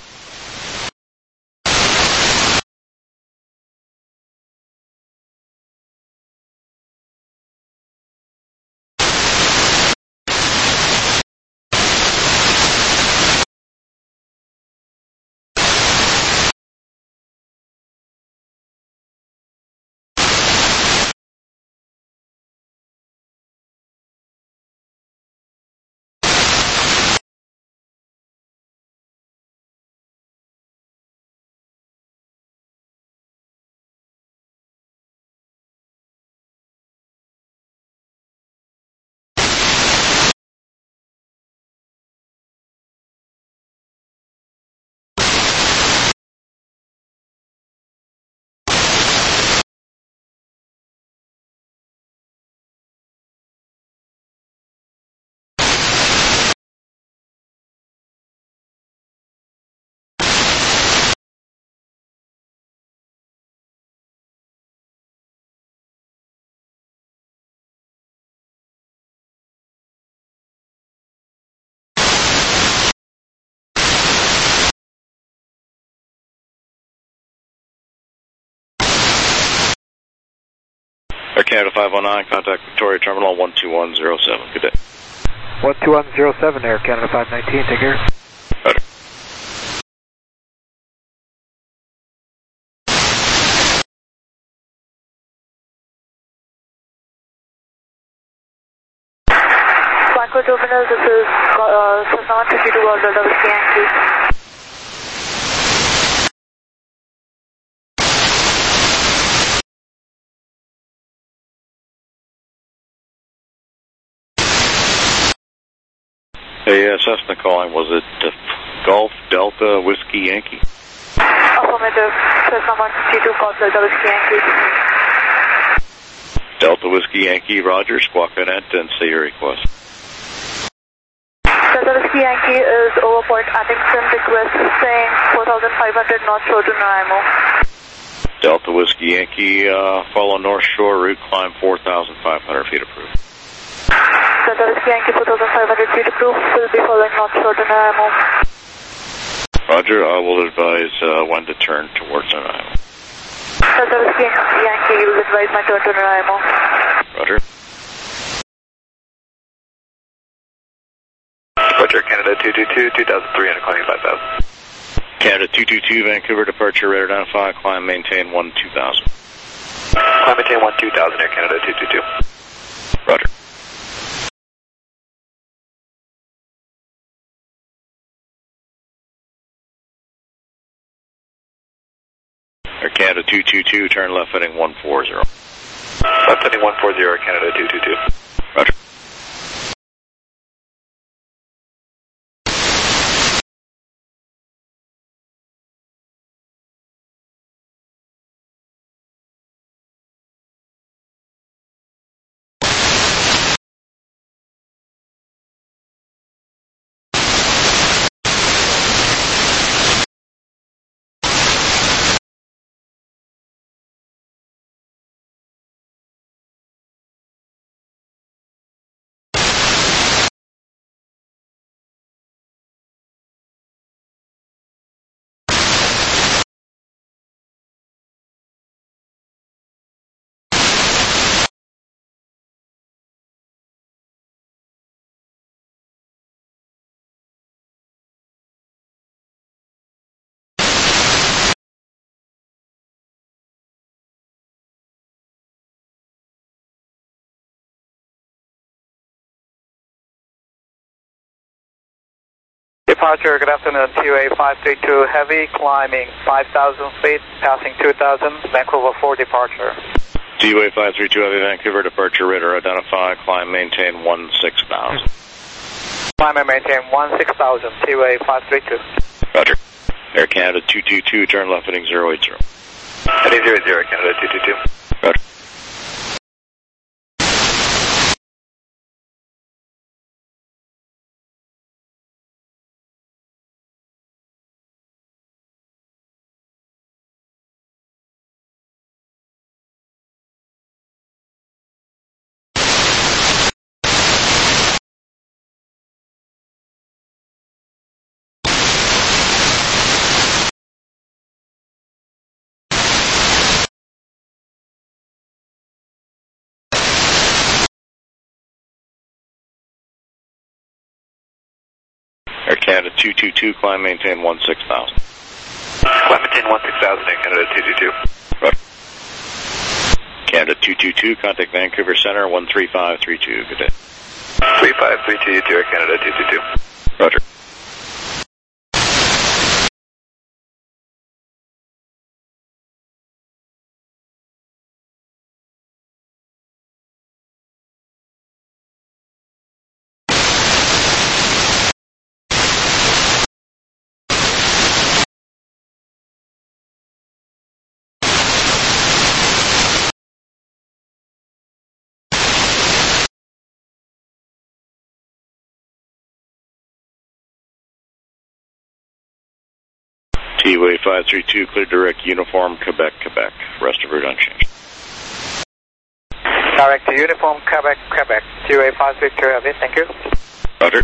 Air Canada five one nine, contact Victoria Terminal one two one zero seven. Good day. one two one zero seven, Air Canada five nineteen, take care. Roger. Vancouver Terminal, this is uh, Cessna one fifty-two Golf Delta Whiskey Yankee. Hey, uh, Cessna calling. Was it uh, Golf Delta Whiskey Yankee? Affirmative. Cessna one fifty-two Golf Delta Whiskey Yankee. Delta Whiskey Yankee, Roger. Squawk Cadet and say your request. Delta Whiskey Yankee is over Point Atkinson, request saying four thousand five hundred North Shore to Nanaimo. Delta Whiskey Yankee, uh, follow North Shore route, climb four thousand five hundred feet approved. Delta Whiskey Yankee, four thousand five hundred feet approved, will be following North Shore to Nanaimo. Roger, I will advise uh, when to turn towards Nanaimo. Delta Whiskey Yankee, will advise my turn to Nanaimo. Roger. Departure Canada two two two, two thousand three hundred, climbing five thousand. Canada two two two, Vancouver departure, radar identify, climb maintain one two thousand. Climb maintain one two thousand, Air Canada two two two. Roger. Air Canada two two two, turn left heading one four zero. Left heading one four zero, Air Canada two two two. Roger. departure, good afternoon, T U A five three two Heavy, climbing five thousand feet, passing two thousand, Vancouver four departure. T U A five three two Heavy, Vancouver departure, radar identify, climb, maintain one six thousand. Climb and maintain one six thousand, T U A five three two. Roger. Air Canada two two two, turn left heading zero eight zero. Heading zero eight zero, Canada two two two. Roger. Air Canada two two two, climb, maintain one six thousand. Climb, maintain one six thousand, Air Canada two two two. Roger. Canada two two two, contact Vancouver Center one three five three two, good day. three five three two, Air Canada two two two. Roger. T U A five three two, clear direct uniform, Quebec, Quebec. Rest of route unchanged. Direct to uniform, Quebec, Quebec. T U A five three two Heavy, thank you. Roger.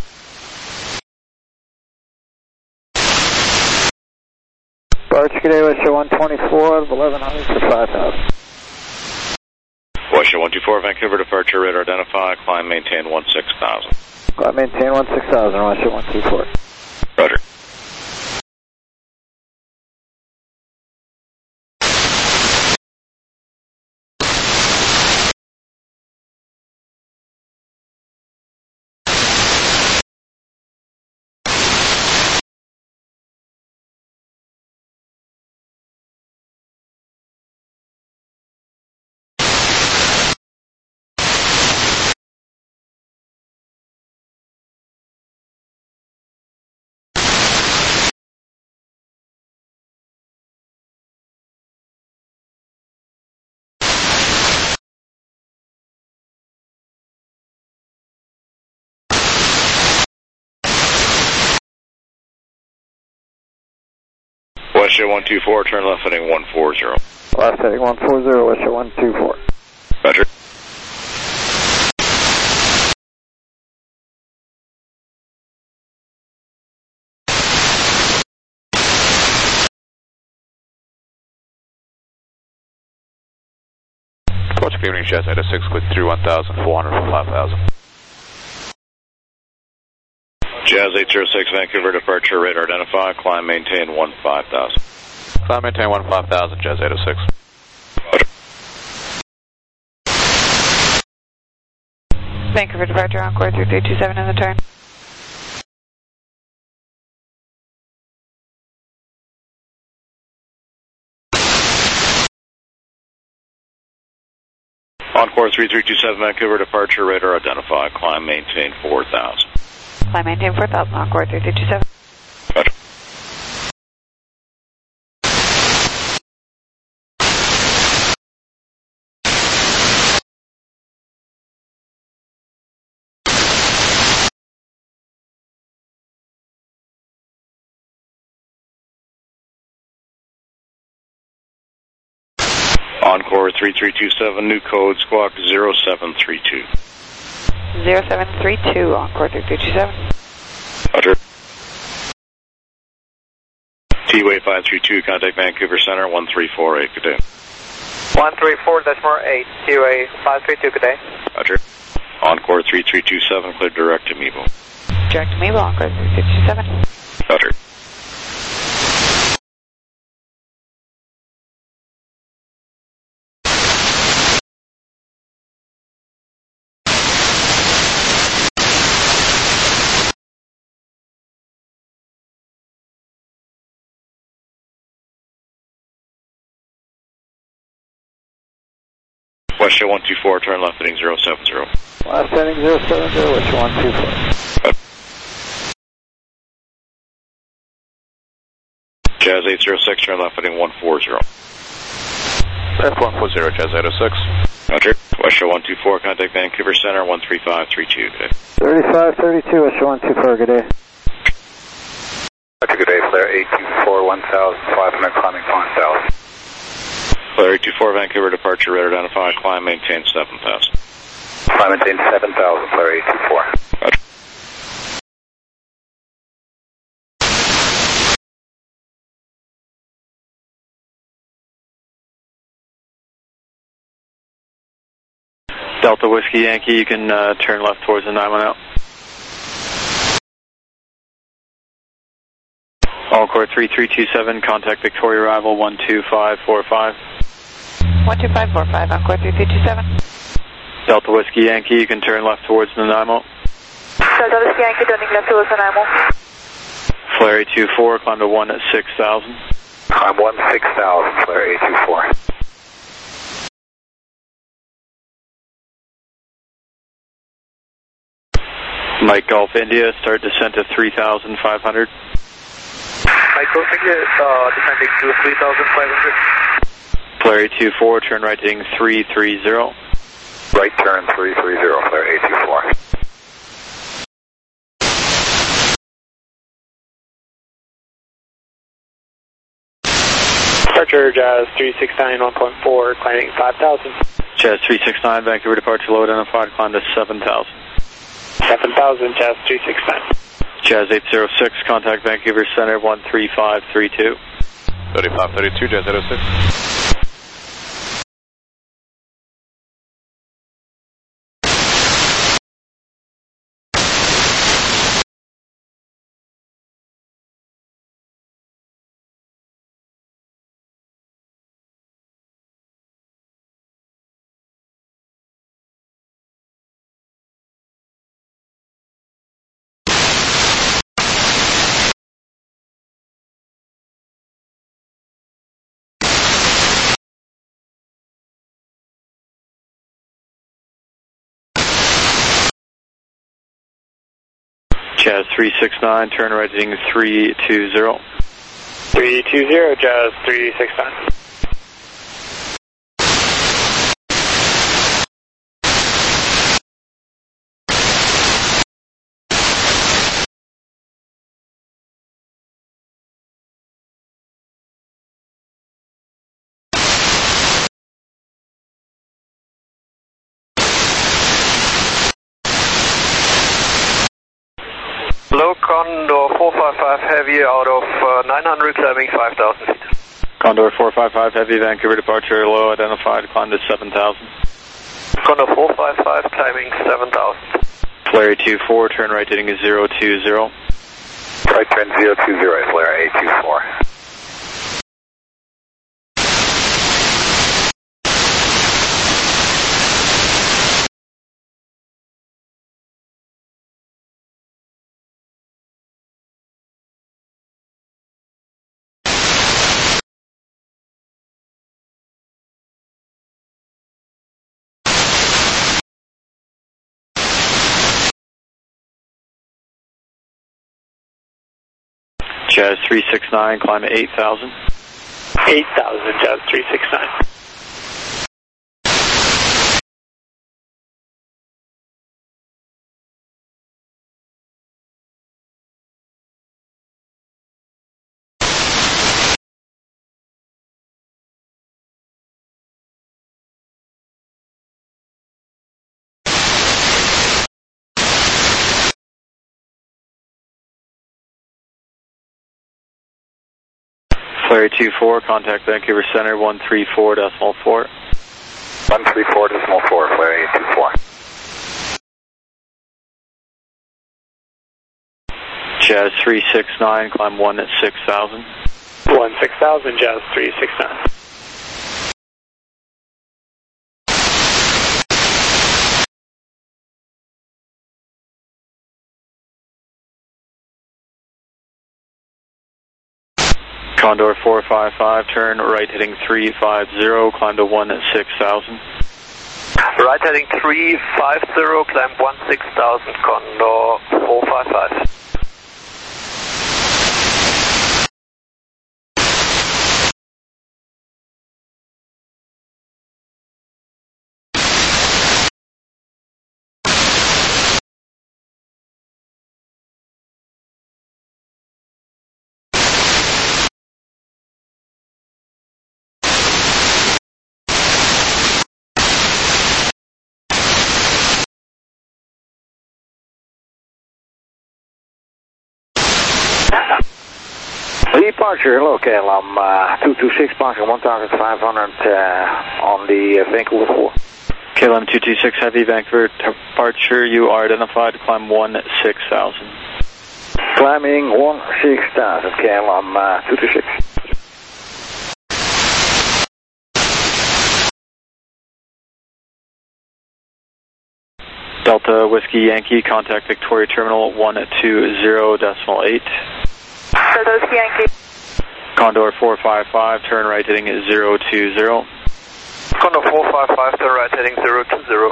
Departure today, Westshore one twenty-four, eleven hundred for five thousand. Westshore one two four, Vancouver departure, radar identify, climb, maintain one six thousand. Climb, maintain one six thousand, Westshore one two four. Roger. Westshore one two four, turn left heading one four zero. Left heading one four zero, Westshore one two four. Roger. Approach good evening, Jazz eight oh six, click through one thousand four hundred for five thousand. Jazz eight oh six, Vancouver departure, radar identify, climb, maintain one five thousand. Climb, maintain one five thousand, Jazz eight oh six. Roger. Vancouver departure, Encore three three two seven in the turn. Encore three three two seven, Vancouver departure, radar identify, climb, maintain four thousand. Climb, maintain four thousand, Encore three three two seven. Roger. Encore three three two seven, new code, squawk zero seven three two. zero seven three two, Encore three three two seven. Roger. T U A five three two, contact Vancouver Center one three four eight, good day. one three four decimal eight, T U A five three two, good day. Roger. Encore three three two seven, clear direct to Mevo. Direct to Mevo, Encore three three two seven. Roger. West show one two four, turn left heading zero seven zero. Last heading zero seven zero, West show one two four. Jazz eight zero six, turn left heading one four zero. F one four zero, Jazz eight oh six. Roger. West show one two four, contact Vancouver Center one three five three two. Good day. thirty-five thirty-two, West show one two four, good day. Roger, good day, Flare eight two four, one thousand five hundred, climbing five thousand. Flare eight two four, Vancouver departure, radar identified, climb, maintain seven thousand. Climb, maintain seven thousand, Flare eight two four. Roger. Delta Whiskey Yankee, you can uh, turn left towards the nine one out. All core three three two seven, contact Victoria arrival one two five four five. one two five four five, Encore three three two seven. Delta Whiskey Yankee, you can turn left towards Nanaimo. Delta Whiskey Yankee, turning left towards Nanaimo. Flare eight two four, climb to one at six thousand. Climb one six thousand, Flare eight two four. Mike Golf India, start descent to three thousand five hundred. Mike Golf India, uh, descending to three thousand five hundred. Flare eight two four, turn right heading three three zero. Right turn three three zero, Flare eight two four. Departure, Jazz three six nine, one point four, climbing five thousand. Jazz three six nine, Vancouver departure, low identified, climb to seven thousand. seven thousand, Jazz three six nine. Jazz eight zero six, contact Vancouver Center one three five three two. thirty-five thirty-two, Jazz eight oh six. Jazz three six nine, turn right heading three two zero. three two zero, Jazz three six nine. Low Condor four five five Heavy out of uh, nine hundred, climbing five thousand feet. Condor four five five Heavy, Vancouver departure, low identified, climb to seven thousand. Condor four five five, climbing seven thousand. Flare eight two four, turn right heading zero two zero. Right turn zero two zero, Flare eight two four. Jazz three six nine, climb to eight thousand. eight thousand, Jazz three six nine. Flare two four, contact Vancouver Center one three four decimal four. one three four decimal four, Flare eight two four. Jazz three six nine, climb one at six thousand. one six thousand, Jazz three six nine. Condor four five five, turn right heading three five zero, climb to one at six thousand. Right heading three five zero, climb one six thousand, Condor four five five. Departure, hello K L M uh, two two six, passing one thousand five hundred uh, on the uh, Vancouver four. K L M two two six Heavy, Vancouver departure, you are identified, climb one six thousand. Climbing one six thousand, K L M uh, two two six. Delta Whiskey Yankee, contact Victoria Terminal one two zero decimal eight. Delta Whiskey Yankee. Condor four five five, turn right heading zero two zero. Condor four five five, turn right heading zero two zero.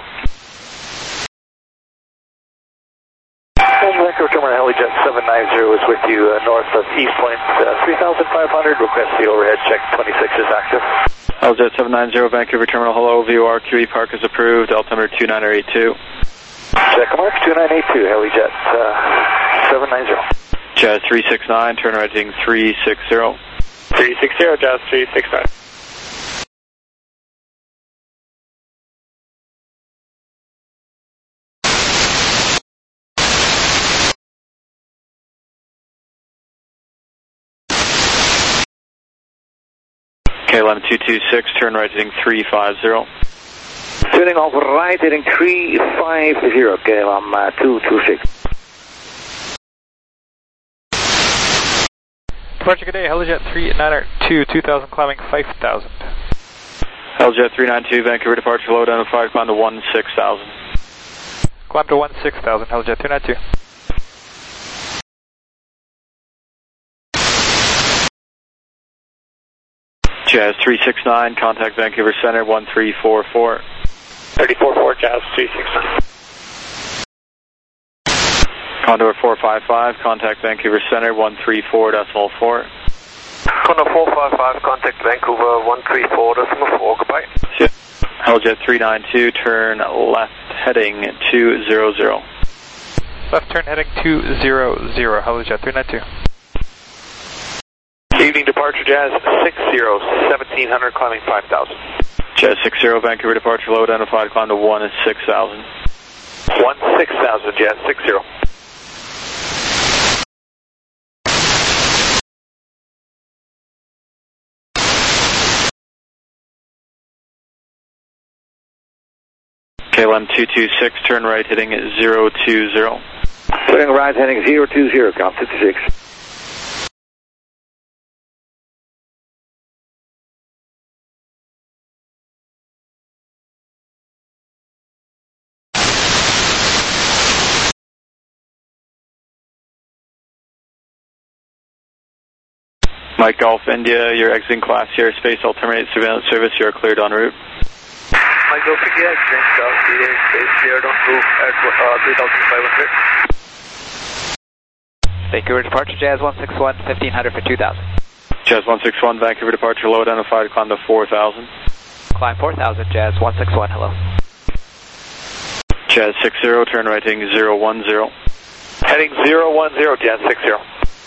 Vancouver Terminal Helijet seven nine zero is with you uh, north of East Point uh, three thousand five hundred, request the overhead check twenty-six is active. Helijet seven nine zero, Vancouver Terminal, hello, V O R Q E Park is approved, altimeter two nine eight two. Check mark two nine eight two, Helijet uh, seven nine zero. Jazz three six nine, turn right heading three six zero. three six zero, Jazz three six nine. K L M two two six, turn right heading three five zero. Turning off right, heading three five zero, K L M uh, two two six. Departure, good day, Helijet three nine two, two thousand, climbing five thousand. Helijet three nine two, Vancouver departure, low identified, climb to one six thousand. Climb to one six thousand, Helijet three nine two. Jazz three six nine, contact Vancouver Center one three four four. three four four, Jazz three six nine. Condor four five five, contact Vancouver Center one three four decimal four. Condor four five five, contact Vancouver one three four decimal four, goodbye. Yeah. Helijet three nine two, turn left heading two zero zero. Left turn heading two zero zero, Helijet three nine two. Evening departure, Jazz six zero, seventeen hundred, climbing five thousand. Jazz six zero, Vancouver departure, low identified, climb to one six thousand. one six thousand, Jazz six zero. K L M two two six, turn right heading zero two zero. Turning right heading zero two zero, count two two six. Mike Golf India, you're exiting Class Sierra Space, I'll terminate surveillance service, you are cleared en route. Mike Golf India, exiting Class Sierra Space, cleared en route at uh, three thousand five hundred. Vancouver departure, Jazz one six one, fifteen hundred for two thousand. Jazz one six one, Vancouver departure, low identified, climb to four thousand. Climb four thousand, Jazz one six one, hello. Jazz six zero, turn right heading zero one zero. Heading zero one zero, Jazz six zero.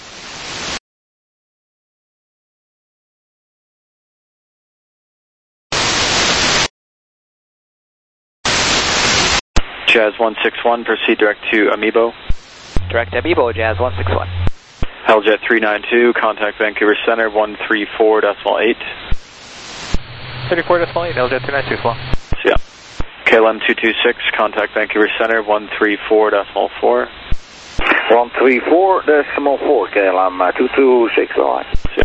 Jazz one six one, proceed direct to Amiibo. Direct Amiibo, Jazz one six one. Helijet three nine two, contact Vancouver Center one three four decimal eight. thirty-four decimal eight, Helijet three nine two, well. Yeah. K L M two two six, contact Vancouver Center one three four decimal four. one three four decimal four, K L M uh, two two six, alright. Yeah.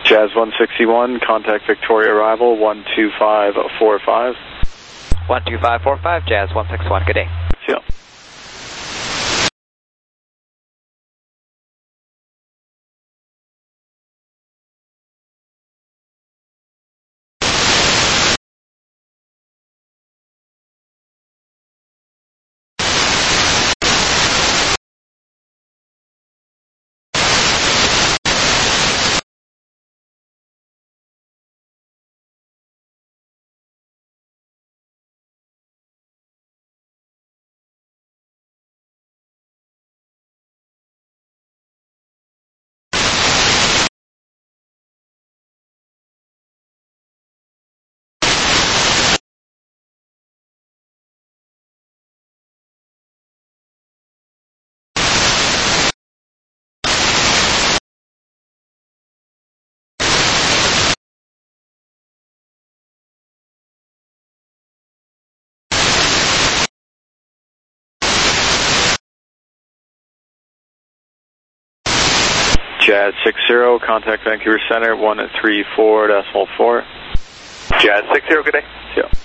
Jazz one sixty-one, contact Victoria arrival one two five four five. one two five four five, Jazz one sixty-one, good day. See ya. Jazz six zero, contact Vancouver Center one three four decimal four. Jazz six zero, good day. See ya.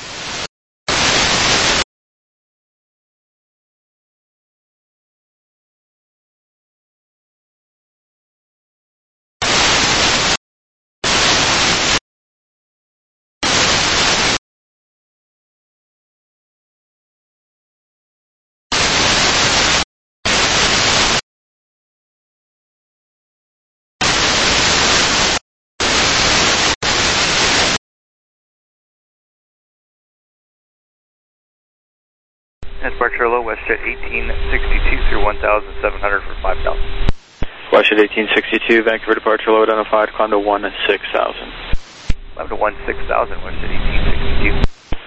Departure low, WestJet eighteen sixty-two through one thousand seven hundred for five thousand. WestJet eighteen sixty-two, Vancouver departure low identified, climb to one six thousand. Climb to one six thousand, WestJet eighteen sixty-two.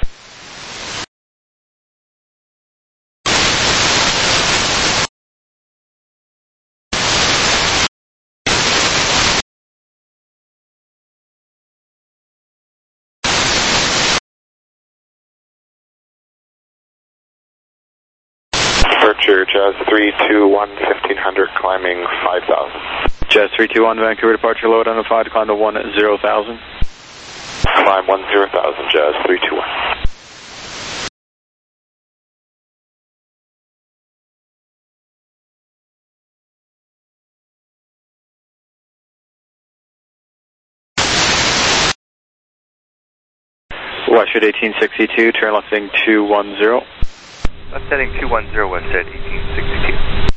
Departure, Jazz three two one, fifteen hundred, climbing five thousand. Jazz three two one, Vancouver departure low identified, climb to one zero thousand. Climb one zero thousand, Jazz three two one. WestJet eighteen sixty-two, turn left heading two one zero. Left heading two one zero, WestJet eighteen sixty-two.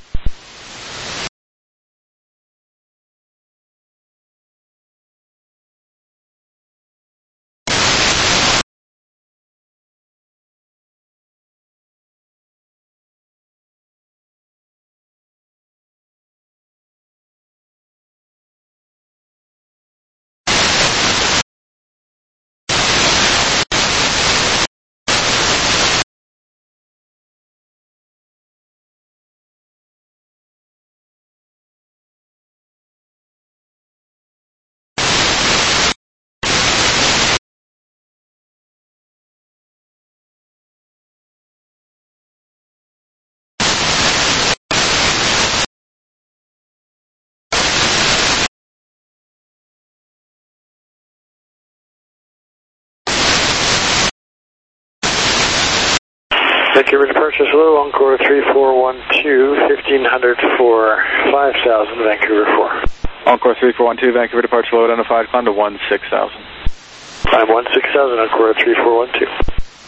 Vancouver departure slow, Encore three four one two, fifteen hundred for five thousand, Vancouver four. Encore three four one two, Vancouver departure low identified, climb to one six thousand. Climb one six thousand, Encore three four one two.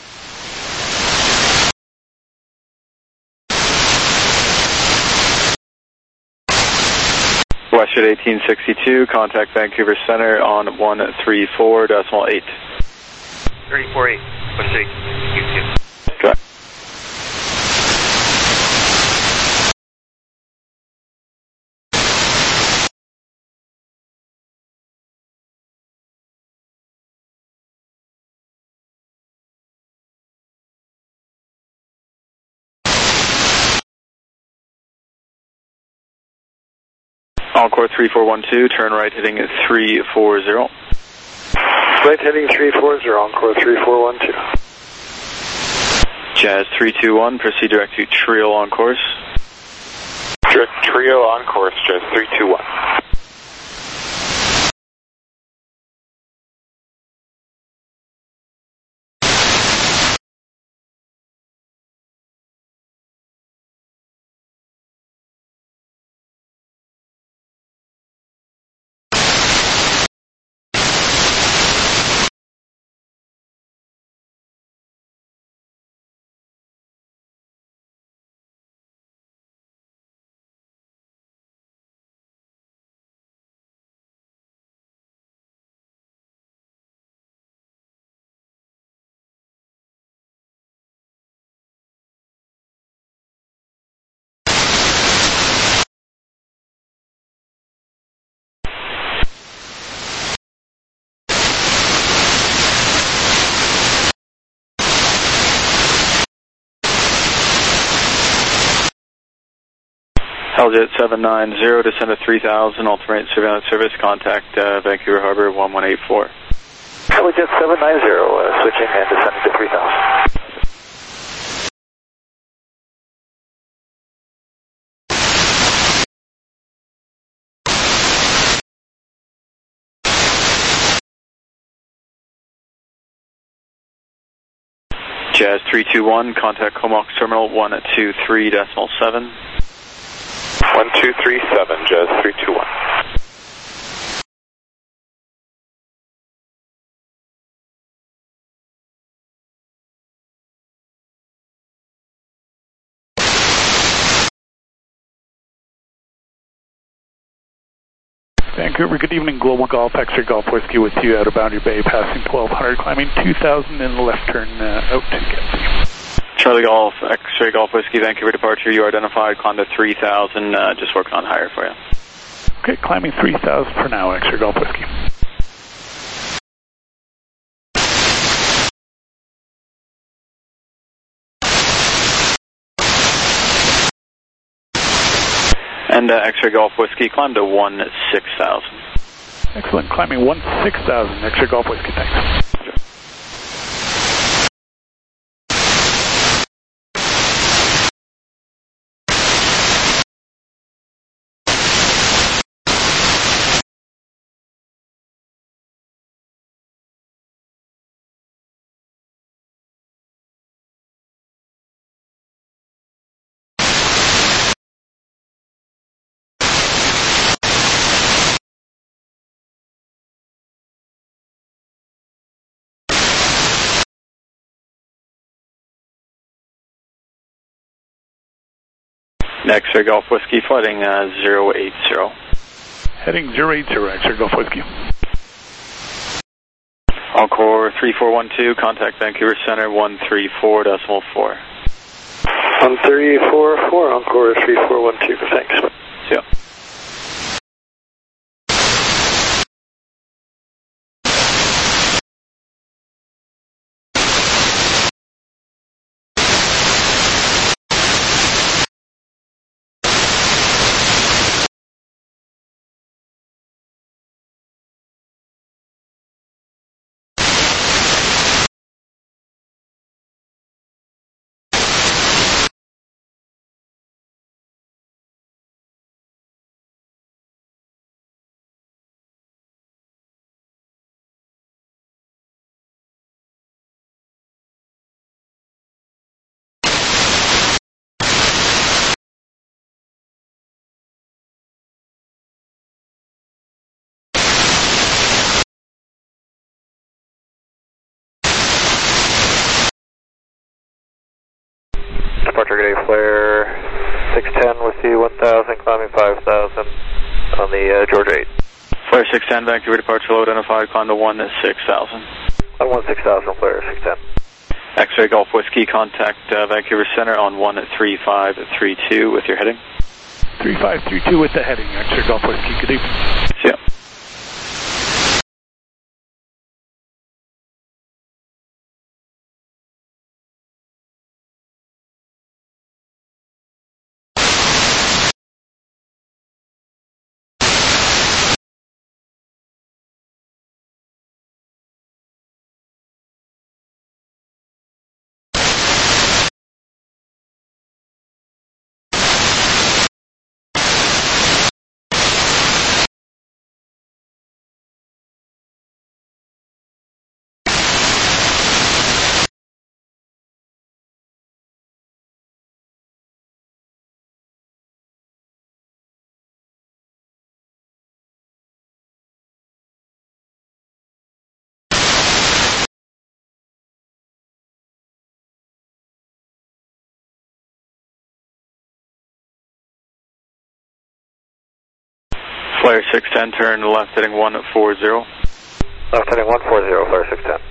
WestJet eighteen sixty-two, contact Vancouver Center on one three four decimal eight. three four eight, WestJet eighteen sixty-two. Okay. Encore three four one two, turn right heading three four zero. Right heading three four zero, Encore three four one two. Jazz three two one, proceed direct to Trio on course. Trio on course, Jazz three two one. L J seven nine zero, descend to three thousand, alternate surveillance service, contact uh, Vancouver Harbor one one eight four. L J seven nine zero, uh, switching and descending to three thousand. Jazz three two one, contact Comox Terminal one two three decimal seven. one two three seven, Jazz three two one. Vancouver, good evening. Global Golf, X-Ray Golf Whiskey with you out of Boundary Bay, passing twelve hundred, climbing two thousand in the left turn uh, out to Gatsby. Charlie Golf, X-Ray Golf Whiskey, Vancouver departure, you are identified, climb to three thousand, uh, just working on higher for you. Okay, climbing three thousand for now, X-Ray Golf Whiskey. And uh, X-Ray Golf Whiskey, climb to one six thousand. Excellent, climbing one six thousand, X-Ray Golf Whiskey, thanks. X-Ray Golf Whiskey, flighting uh, zero eight zero. Heading zero eight zero, X-Ray Golf Whiskey. Encore three four one two, contact Vancouver Center one three four decimal four. one three four four, Encore three four one two, thanks. Yeah. Departure good day, flare six ten with you one thousand, climbing five thousand on the uh, Georgia eight. Flare six ten, Vancouver departure low identified, climb to one six thousand. On one six thousand, flare six ten. X-Ray Golf Whiskey, contact uh, Vancouver Center on one three five three two with your heading. three five three two with the heading, X-Ray Golf Whiskey, good evening. See ya. Flare six ten, turn left heading one four zero. Left heading one four zero, flare six ten.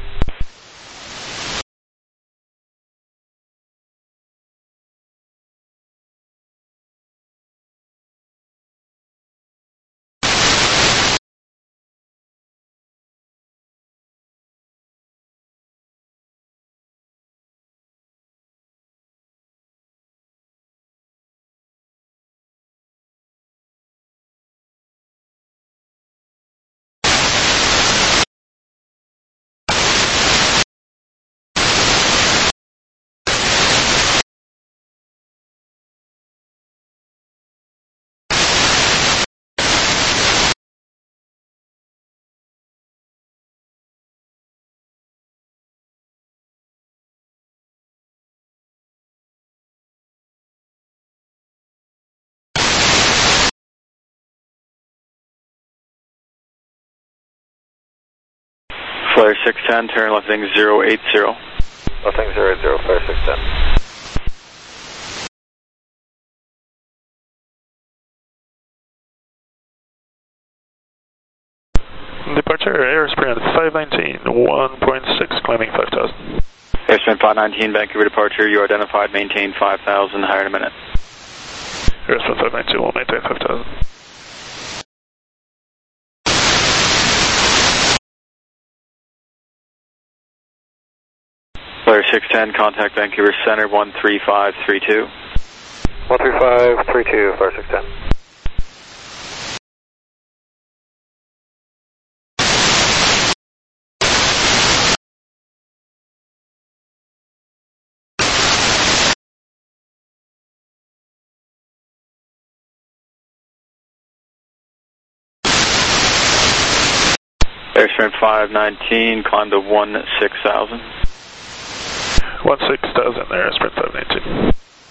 Flare six ten, turn left heading zero eight zero. Left heading zero eight zero, Flare six ten. Departure, airsprint five nineteen, one point six, climbing five thousand. Airsprint five nineteen, Vancouver departure, you are identified, maintain five thousand, higher in a minute. Airsprint five nineteen will maintain five thousand. Flare six ten, contact Vancouver Center one three five three two. one three five three two, Flare six ten. Airsprint five nineteen, climb to one six thousand. one six thousand, airsprint five nineteen.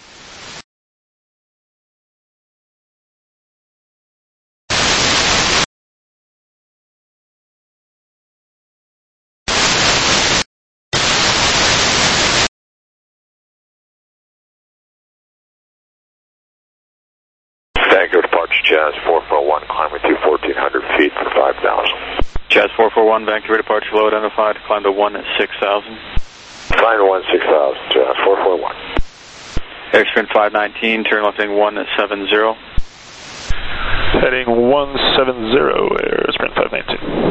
Vancouver departure, Jazz four four one, climbing to fourteen hundred feet for five thousand. Jazz four four one, Vancouver departure, low identified, climb to one six thousand. Climb to one six thousand, Jazz four four one. Airsprint five nineteen, turn left heading one seven zero. Heading one seven zero, airsprint five nineteen.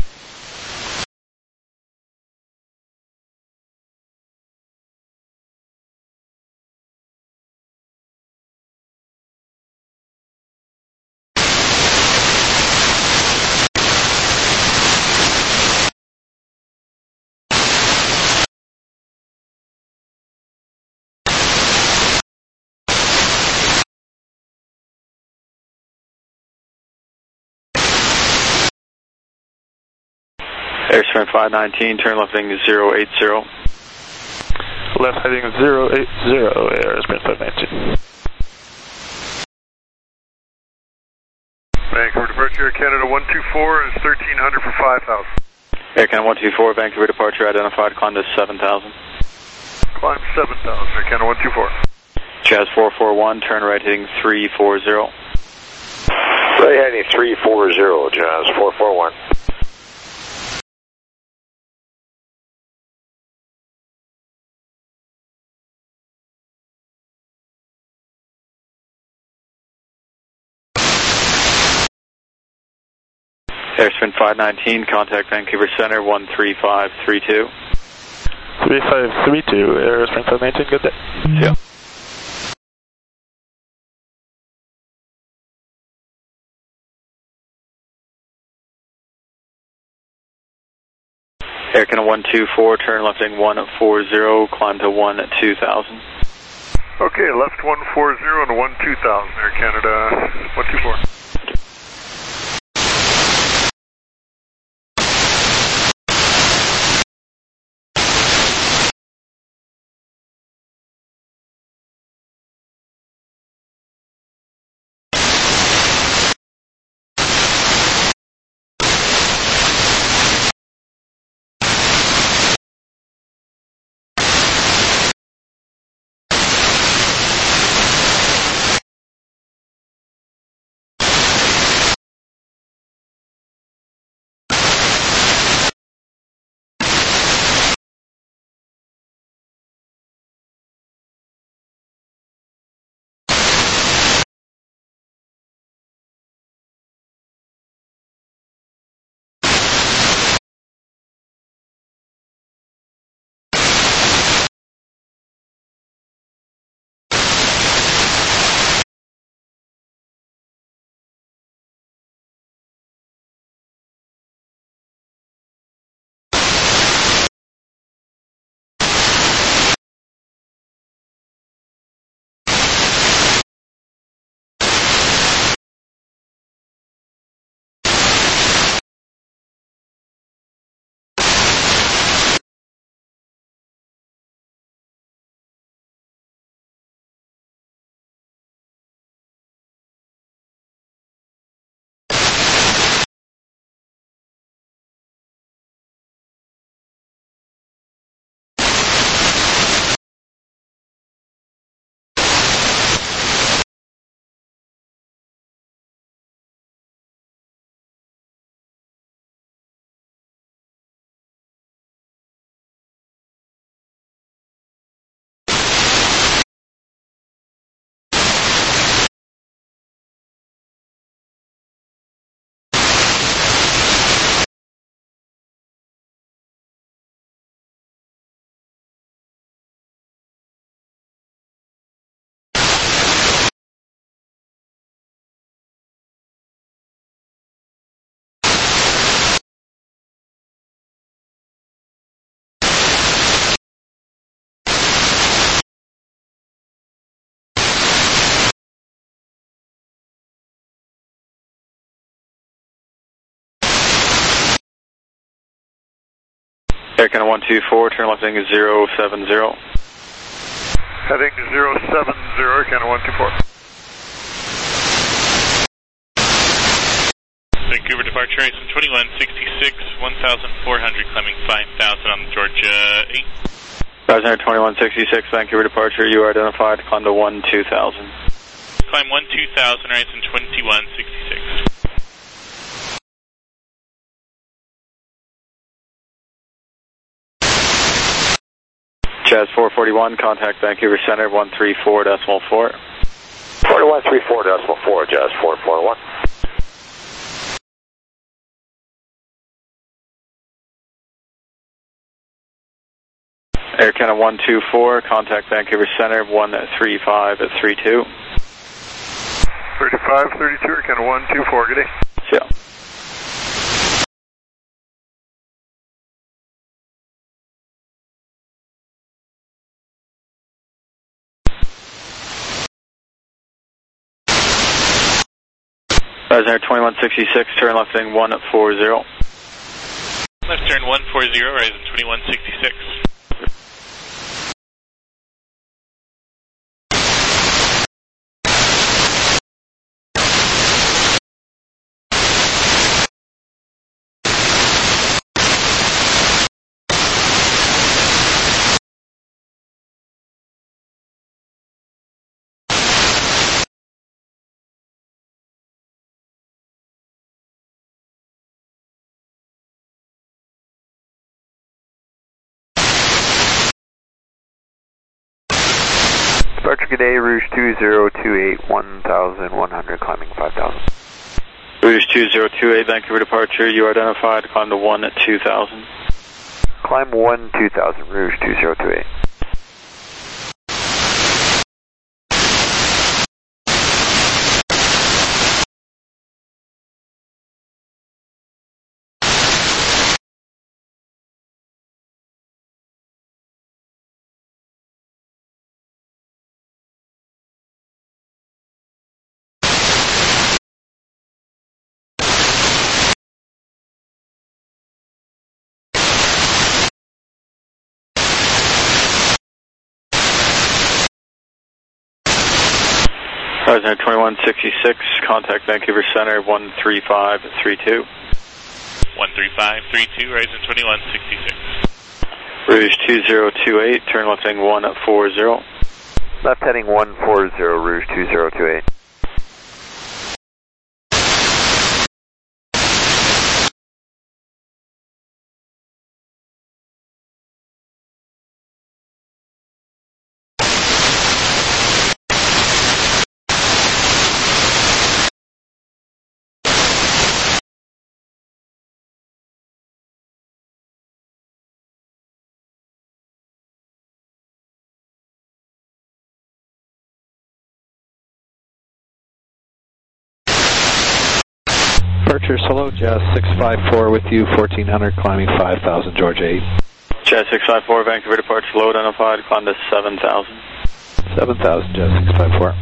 Airsprint five nineteen, turn left heading zero eight zero. Left heading zero eight zero, airsprint five nineteen. Vancouver departure, Canada one two four is thirteen hundred for five thousand. Air Canada one two four, Vancouver departure identified, climb to seven thousand. Climb seven thousand, Air Canada one two four. Jazz four four one, turn right heading three four zero. Right heading three four zero, Jazz four four one. Airsprint five nineteen, contact Vancouver Center one three five three two. three five three two, airsprint five nineteen, good day. Yeah. Air Canada one two four, turn left heading one four zero, climb to one two thousand. Okay, left one four zero and one two thousand, Air Canada one two four. Air Canada one two four, turn left heading zero seven zero. Heading zero seven zero, Air Canada one two four. Vancouver departure, Horizon twenty-one sixty-six, one thousand four hundred, climbing five thousand on the Georgia eight. Horizon twenty-one sixty-six, Vancouver departure, you are identified, climb to one two thousand. Climb one two thousand, Horizon twenty-one sixty-six. Jazz four forty-one, contact Vancouver Center, one three four decimal four. forty-one three four decimal four, Jazz four forty-one. Air Canada one two four, contact Vancouver Center, one three five three two. thirty-five thirty-two, Air Canada one two four, good day. Yeah. Horizon twenty-one sixty-six, turn left heading one four zero. Left turn one four zero, Horizon twenty-one sixty-six. Departure, good day, Rouge two zero two eight, one thousand one hundred, climbing five thousand. Rouge two zero two eight, Vancouver departure, you are identified, climb to one two thousand. Climb one two thousand, Rouge two zero two eight. Horizon twenty-one sixty-six, contact Vancouver Center, one three five three two. one three five three two, Horizon twenty-one sixty-six. Rouge two zero two eight, turn left heading one four zero. Left heading one four zero, Rouge two zero two eight. Departure solo, Jazz six five four with you, fourteen hundred, climbing five thousand, Georgia eight. Jazz six five four, Vancouver departure, low identified, climb to seven thousand. seven thousand, Jazz six five four.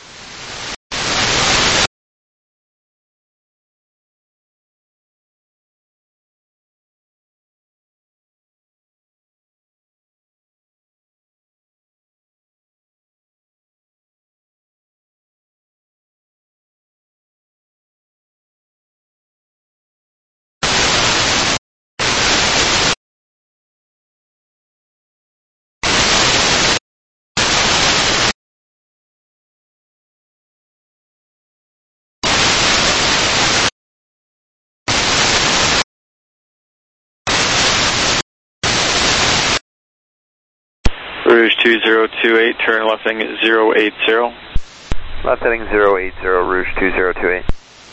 Rouge two zero two eight, turn left heading zero eight zero. Left heading zero eight zero, Rouge two zero two eight.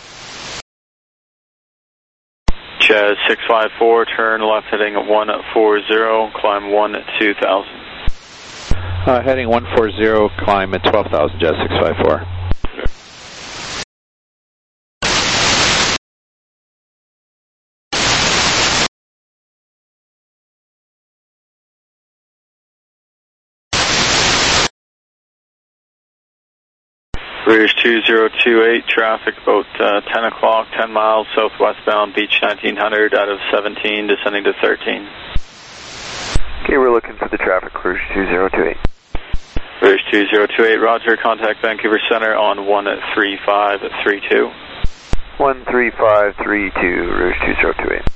Jazz six five four, turn left heading one four zero, climb one two thousand. Uh, heading one four zero, climb at twelve thousand, Jazz six five four. Rouge two zero two eight, traffic about uh, ten o'clock, ten miles southwestbound, Beach nineteen hundred, out of seventeen, descending to thirteen. Okay, we're looking for the traffic, Rouge two zero two eight. Rouge two zero two eight, roger, contact Vancouver Center on one three five three two. one three five three two, Rouge two zero two eight.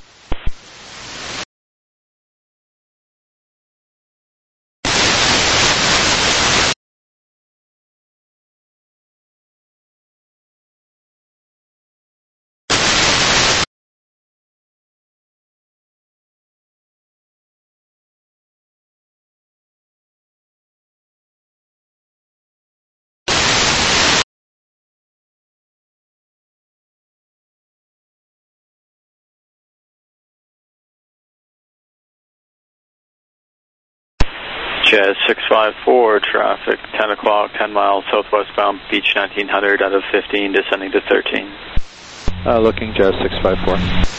Jazz six five four, traffic ten o'clock, ten miles southwestbound, Beach nineteen hundred out of fifteen, descending to thirteen. Uh, looking Jazz six five four.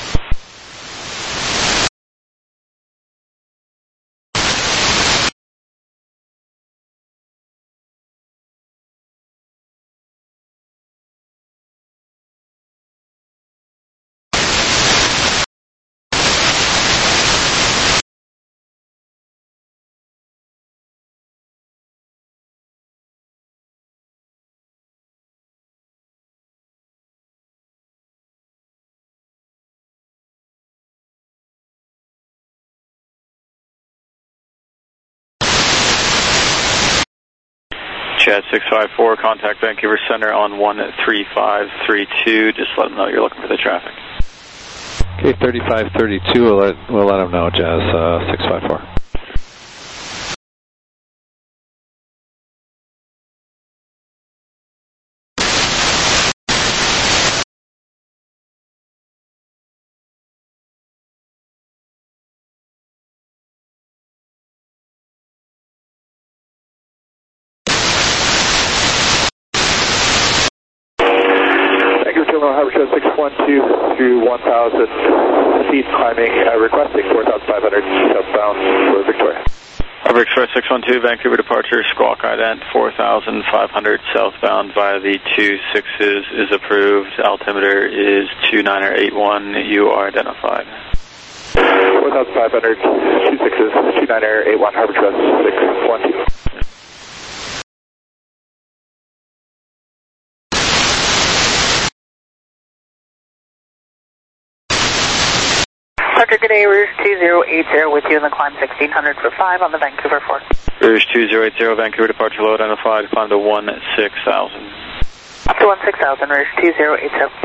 Jazz six five four, contact Vancouver Center on one three five three two. Just let them know you're looking for the traffic. Okay, thirty-five thirty-two, we'll let, we'll let them know, Jazz uh, six five four. Haversham six one two through one thousand feet, climbing, uh, requesting four thousand five hundred southbound for Victoria. Harbour Express six one two, Vancouver departure, squawk ident four thousand five hundred southbound via the two sixes is approved. Altimeter is two niner eight one, you are identified. four thousand five hundred, two sixes, two niner eight one, Harbour Express six one two. Roger, good day, Rouge two zero eight zero with you in the climb sixteen hundred for five on the Vancouver four. Rouge two zero eight zero, Vancouver departure low identified, climb to one six thousand. Up to one six thousand, Rouge two zero eight zero.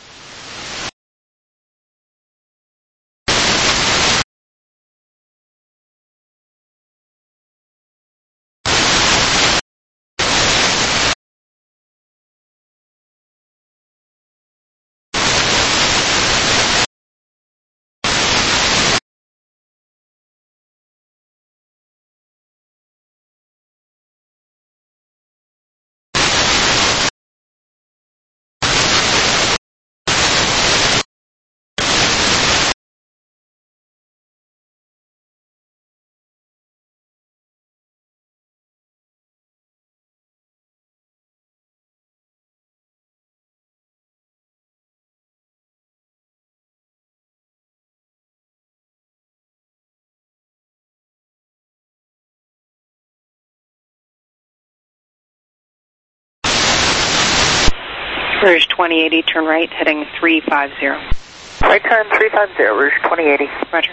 Rouge twenty eighty, turn right, heading three five zero. Right turn three five zero, Rouge twenty eighty. Roger.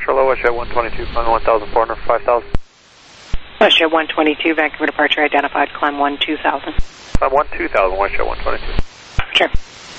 Departure low, WestJet one twenty-two, climbing one thousand four hundred for five thousand. WestJet one twenty-two, Vancouver departure identified, climb one two thousand. Climb one two thousand, WestJet one twenty-two. Sure.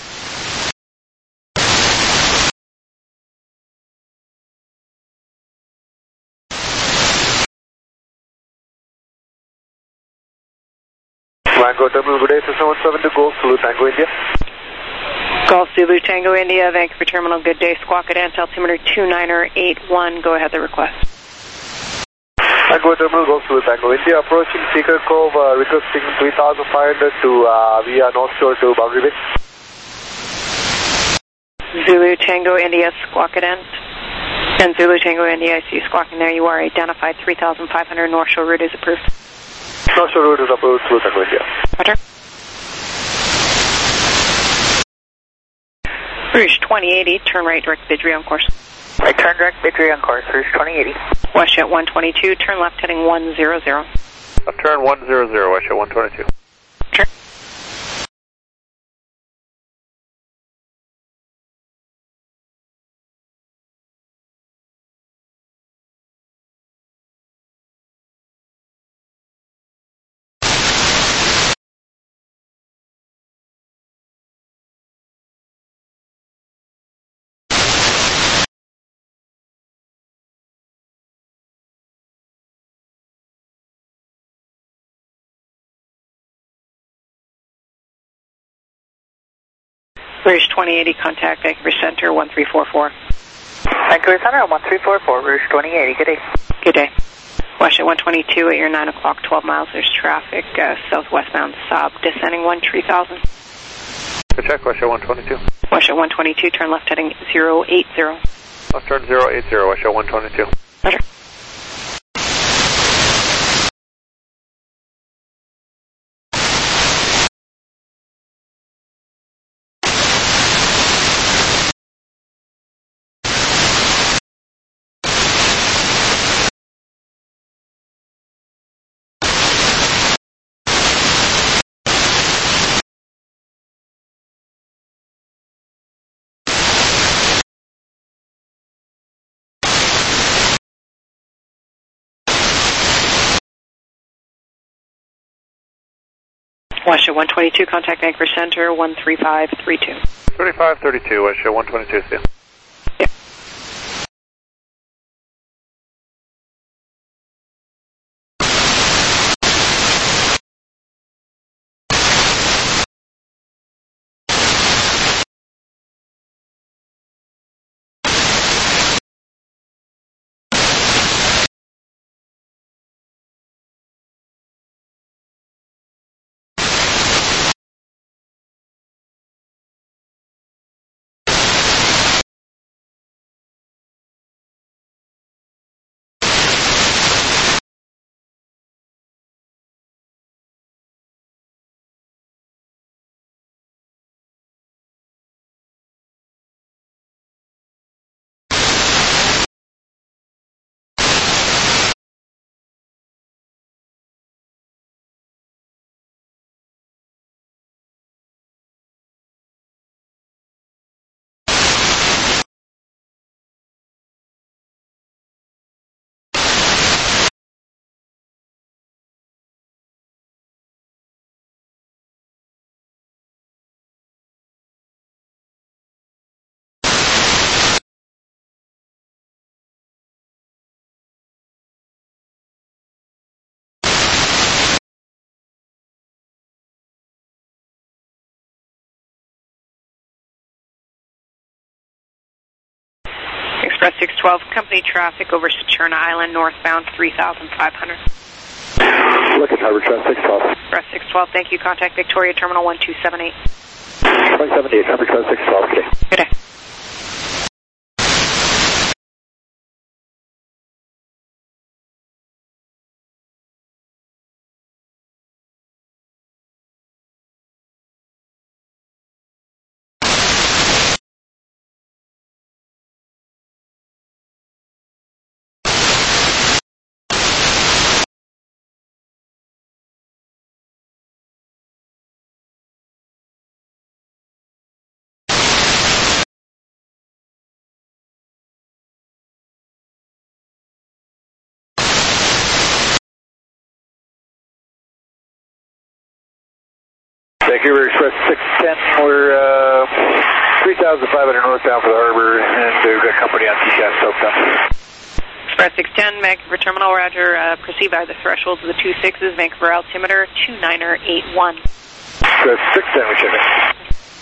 Mango Terminal, good day, seven one seven to Golf, Zulu Tango India. Golf Zulu Tango India, Vancouver Terminal, good day, Squawk Cadence, altimeter two niner eight one, go ahead the request. Mango Terminal, Golf Zulu Tango India, approaching Seeker Cove, uh, requesting three thousand five hundred to uh, via North Shore to Boundary Bay. Zulu Tango India, Squawk Cadence. And Zulu Tango India, I see you squawking there, you are identified, three thousand five hundred, North Shore route is approved. North Shore route is approved, Zulu Tango India. Roger. Rouge twenty eighty, turn right, direct Bidri on course. Right turn direct Bidri on course, Rouge twenty eighty. WestJet one twenty-two, turn left heading one zero zero. Left turn one zero zero, WestJet one twenty-two. Sure. Rouge twenty eighty, contact Vancouver Center one three four four. Vancouver Center one three four four, Rouge twenty eighty, good day. Good day. WestJet one twenty-two at your nine o'clock, twelve miles, there's traffic, uh, southwestbound Saab, descending one three thousand. Good check, WestJet one twenty-two. WestJet one twenty-two, turn left heading zero eight zero. Left turn zero eight zero, WestJet one twenty-two. Roger. WestJet one twenty-two, contact Vancouver Center one three five three two. thirty-five thirty-two, WestJet one twenty-two, see you. Yeah. Express six twelve, company traffic over Saturna Island, northbound three thousand five hundred. Look at Harbor Express six twelve. Express six twelve, thank you. Contact Victoria Terminal one two seven eight. one seven eight, Harbor Express six twelve, okay. Good day. Vancouver Express six ten, we're uh, three thousand five hundred northbound for the harbor, and we've got company on T C A S southbound. Express six ten, Vancouver Terminal, roger, uh, proceed by the thresholds of the two sixes, Vancouver altimeter two niner eight one. Express six ten, we check it.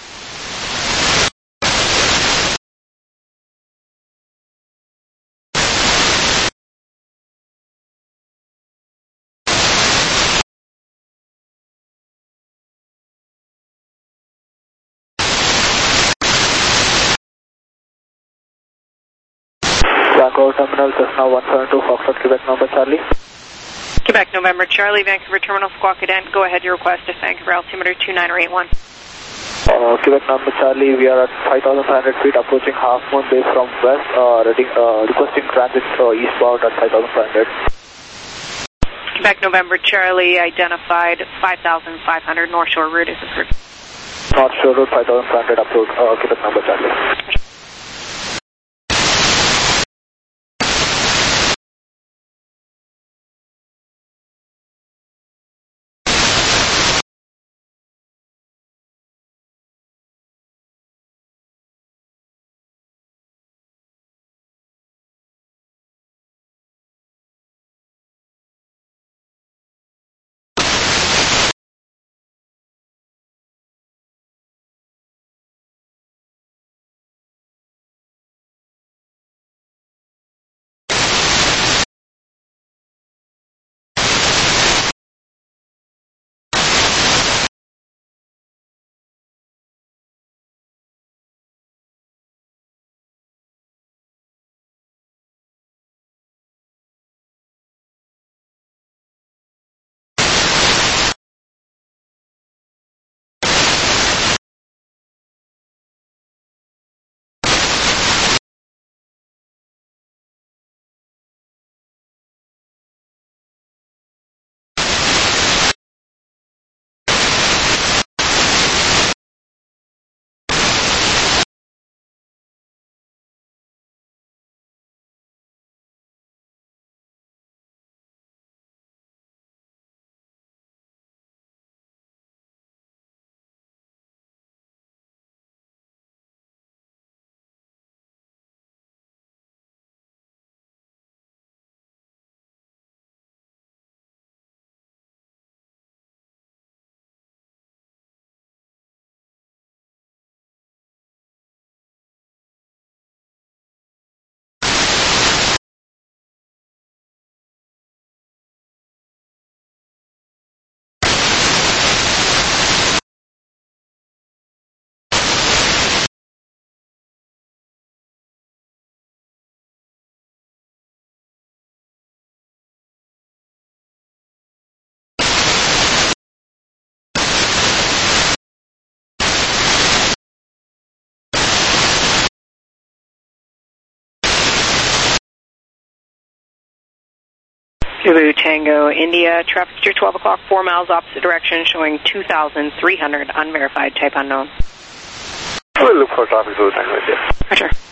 Vancouver Terminal, Cessna one seven two, Foxtrot, Quebec November Charlie. Quebec November Charlie, Vancouver Terminal, Squawk Cadet, go ahead, your request at Vancouver altimeter two niner eight one. Uh, Quebec November Charlie, we are at five thousand five hundred feet approaching Half Moon Bay from west, uh, ready, uh, requesting transit uh, eastbound at five thousand five hundred. Quebec November Charlie, identified five thousand five hundred, North Shore route is approved. North Shore route five thousand five hundred approved, uh, Quebec November Charlie. Zulu Tango India, traffic to twelve o'clock, four miles opposite direction, showing two thousand three hundred, unverified, type unknown. We'll look for traffic Zulu Tango India. Roger.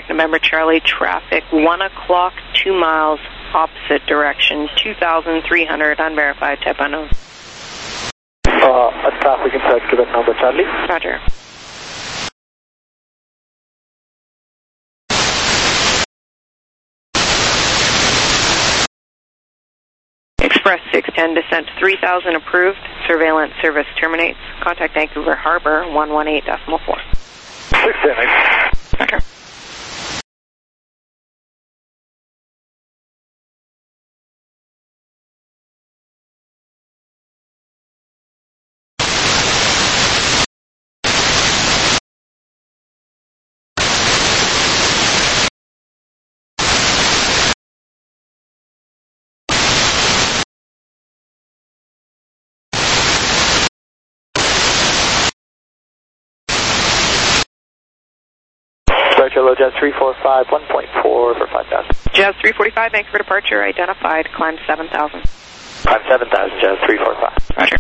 Quebec, November, Charlie, traffic, one o'clock, two miles, opposite direction, two thousand three hundred, unverified, type unknown. Uh, a traffic inside Quebec, November, Charlie. Roger. Express six ten, descent three thousand, approved. Surveillance service terminates. Contact Vancouver Harbor, one one eight decimal four. six ten. Roger. Hello, Jazz three four five, one point four for five thousand. Jazz three forty-five, Vancouver departure, identified, climb seven thousand. Climb seven thousand, Jazz three four five. Roger.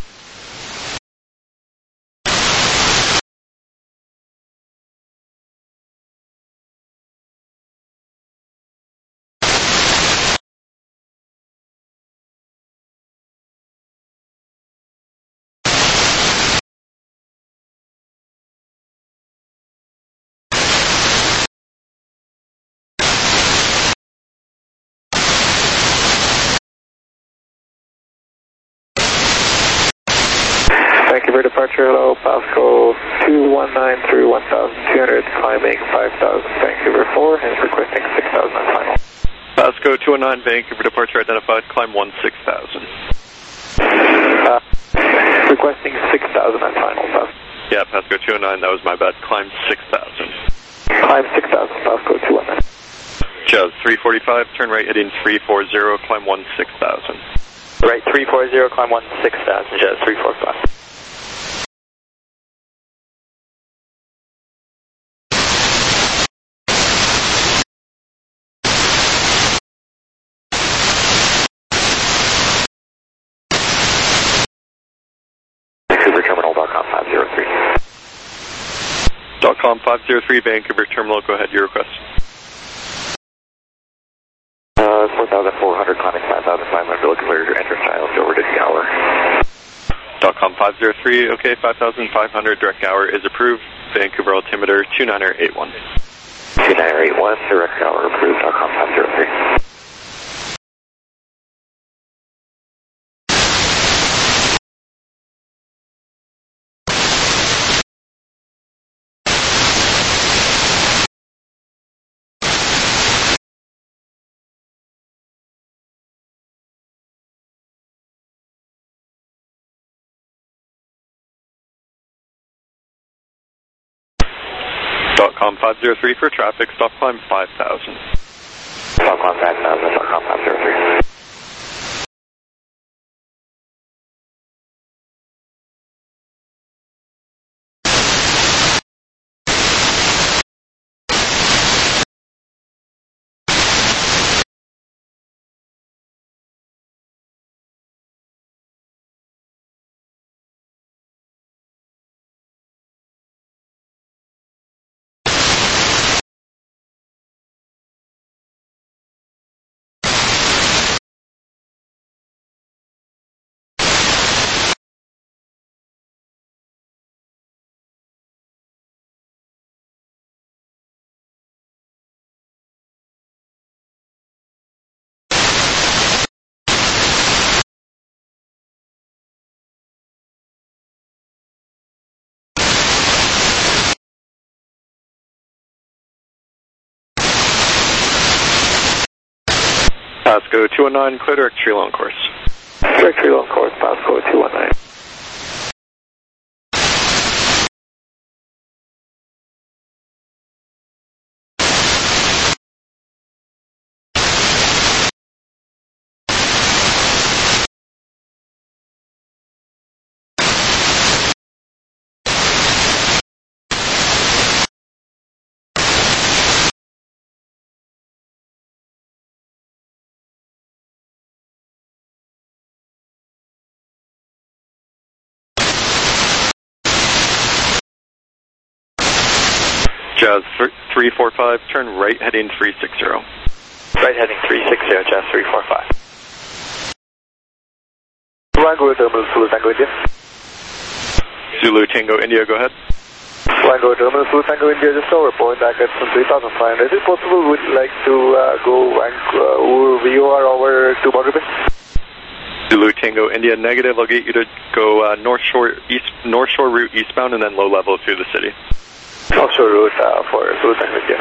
Vancouver departure, hello, Pasco two one nine through one thousand two hundred, climbing five thousand, Vancouver four, and requesting six thousand on final. Pasco two one nine, Vancouver departure identified, climb one six thousand. Uh, requesting six thousand on final, Pasco. Yeah, Pasco two one nine, that was my bad, climb six thousand. Climb six thousand, Pasco two one nine. Jazz three forty-five, turn right heading three four zero, climb one six thousand. Right, three four zero, climb one six thousand, Jazz three four five. Com five zero three, Vancouver Terminal, go ahead, your request. Uh, four thousand four hundred, climbing five thousand five hundred, looking for your entrance tiles over to Gower. Dot com five zero three, okay, five thousand five hundred, direct Gower is approved. Vancouver altimeter two nine eight one. two nine eight one, direct Gower approved, dot com five zero three. Dot com five zero three for traffic, stop climb five thousand. Stop climb five thousand, dot com five zero three. Pasco two one nine, clear direct tree long course. Direct tree long course, Pasco two one nine. Jazz three four five, turn right heading three six zero. Right heading three six zero, Jazz three four five. Vancouver Terminal, Zulu Tango India. Zulu Tango India, go ahead. Vancouver Terminal, Zulu Tango India, just over point, I got some three thousand five hundred. Is it possible we'd like to uh, go Vancouver, V O R over to Boundary Bay? Zulu Tango India, negative. I'll get you to go uh, North Shore east, North Shore route eastbound and then low level through the city. North Shore route uh, for Zulu Tango India.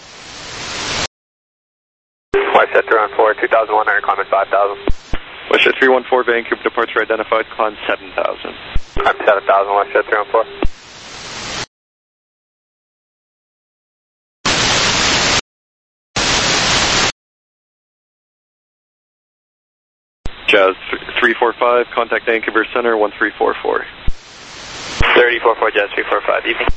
Westjet three one four, two thousand one hundred, climb at five thousand. Westjet three one four, Vancouver departure identified, climb seven thousand. Climb seven thousand, Westjet three one four. Jazz three four five, contact Vancouver Center one three four four. three four four, Jazz three four five, evening.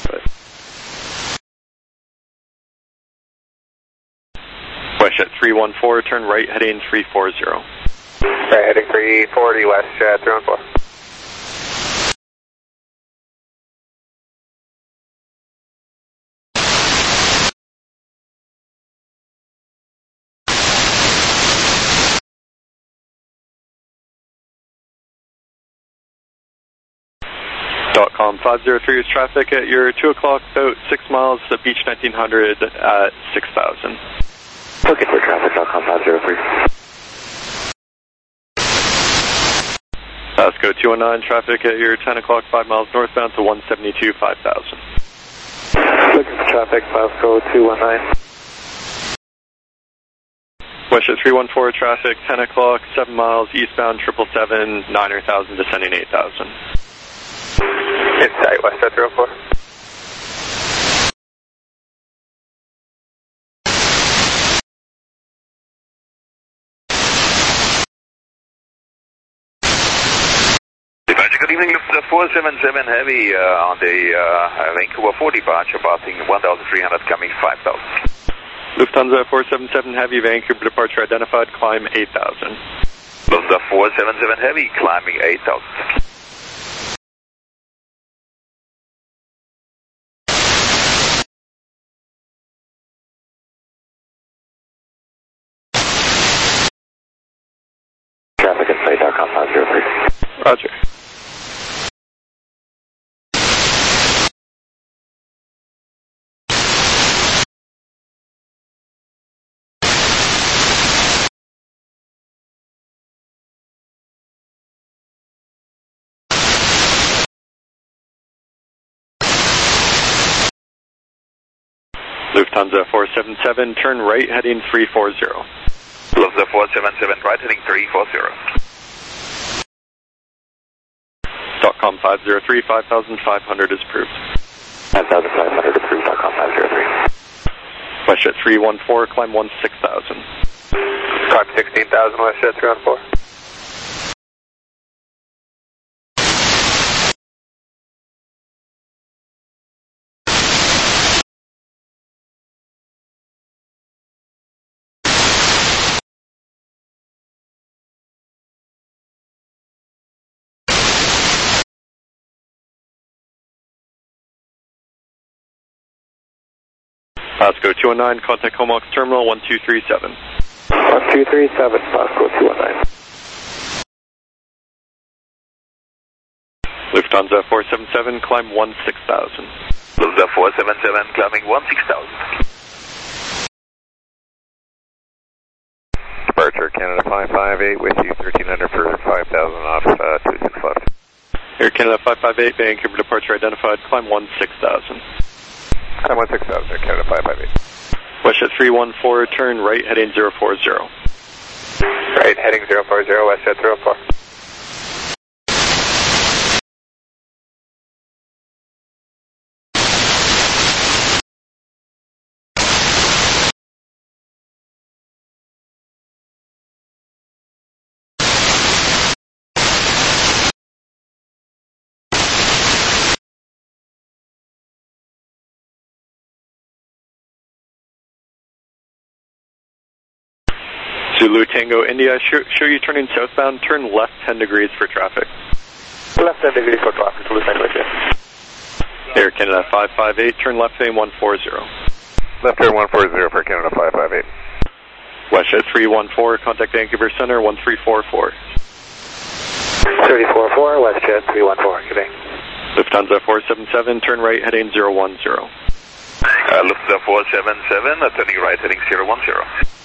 Westjet three one four, turn right heading three four zero. Right heading three forty, Westjet three one four. Dot com five zero three is traffic at your two o'clock, about six miles, the Beach nineteen hundred at six thousand. Okay, for traffic, dot com five zero three. Pasco two oh nine, traffic at your ten o'clock, five miles northbound to one seventy-two, five thousand. Looking for traffic, Pasco two one nine. Westjet three one four, traffic, ten o'clock, seven miles, eastbound, triple seven, niner thousand, descending eight thousand. Insight, Westjet three one four. Good evening, Lufthansa four seven seven Heavy uh, on the uh, Vancouver four departure, passing one thousand three hundred, coming five thousand. Lufthansa four seven seven Heavy, Vancouver departure identified, climb eight thousand. Lufthansa four seven seven Heavy, climbing eight thousand. Traffic insight, dot com five zero three. Roger. Lufthansa four seven seven, turn right heading three four zero. Lufthansa four seven seven, right heading three four zero. Dot com five zero three, five thousand five hundred is approved. five thousand five hundred approved, dot com five zero three. Westjet three one four, climb one six thousand. Climb sixteen thousand, Westjet three one four. Pasco two oh nine, contact Comox Terminal one two three seven. one two three seven, Pasco two oh nine. Lufthansa four seven seven, climb one six thousand. Lufthansa four seven seven, climbing one six thousand. Departure Canada five five eight with you, thirteen hundred for five thousand off uh, two six left. Air Canada five five eight, Vancouver departure identified, climb one six thousand. Climb one six thousand, Air Canada five five eight. Westjet three one four, turn right heading zero four zero. Right heading zero four zero, Westjet three one four. Zulu Tango India, show, show you turning southbound, turn left ten degrees for traffic. Left ten degrees for traffic, Zulu Tango India. Air Canada five five eight, turn left lane one four zero. Left turn one four zero for Canada five five eight. WestJet three one four, contact Vancouver Center one three four four. three four four, WestJet three one four, good day. Lufthansa four seven seven, turn right heading zero one zero. Uh, Lufthansa four seven seven, uh, turning right heading zero one zero.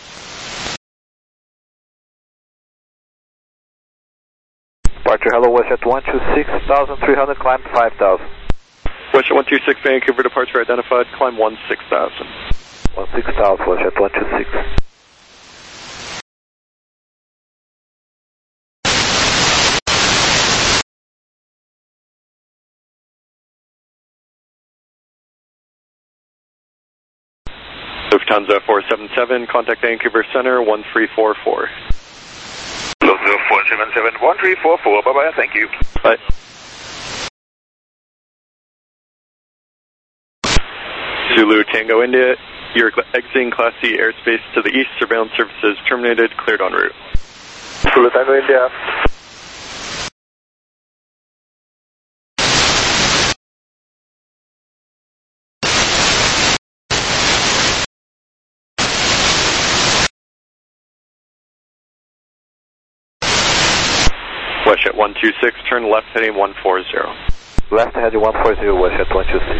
Departure, hello, WestJet one two six thousand three hundred, climb five thousand. WestJet one two six, Vancouver departure identified, climb one six thousand. one six thousand, WestJet one two six. Lufthansa four seven seven, contact Vancouver Center one three four four. Lufthansa four seven seven, one three four four, bye-bye, thank you. Bye. Zulu Tango India, you're exiting Class C airspace to the east, surveillance services terminated, cleared en route. Zulu Tango India. WestJet one two six, turn left heading one four zero. Left heading one four zero, WestJet one two six.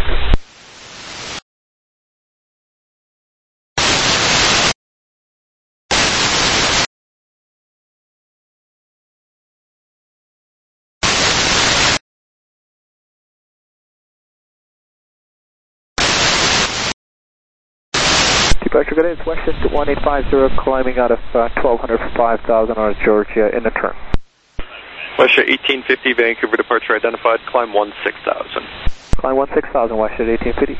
Departure good, it's WestJet one eight five zero, climbing out of uh, twelve hundred for five thousand on Georgia in the turn. WestJet eighteen fifty, Vancouver departure identified, climb one six thousand. Climb one six thousand, WestJet eighteen fifty.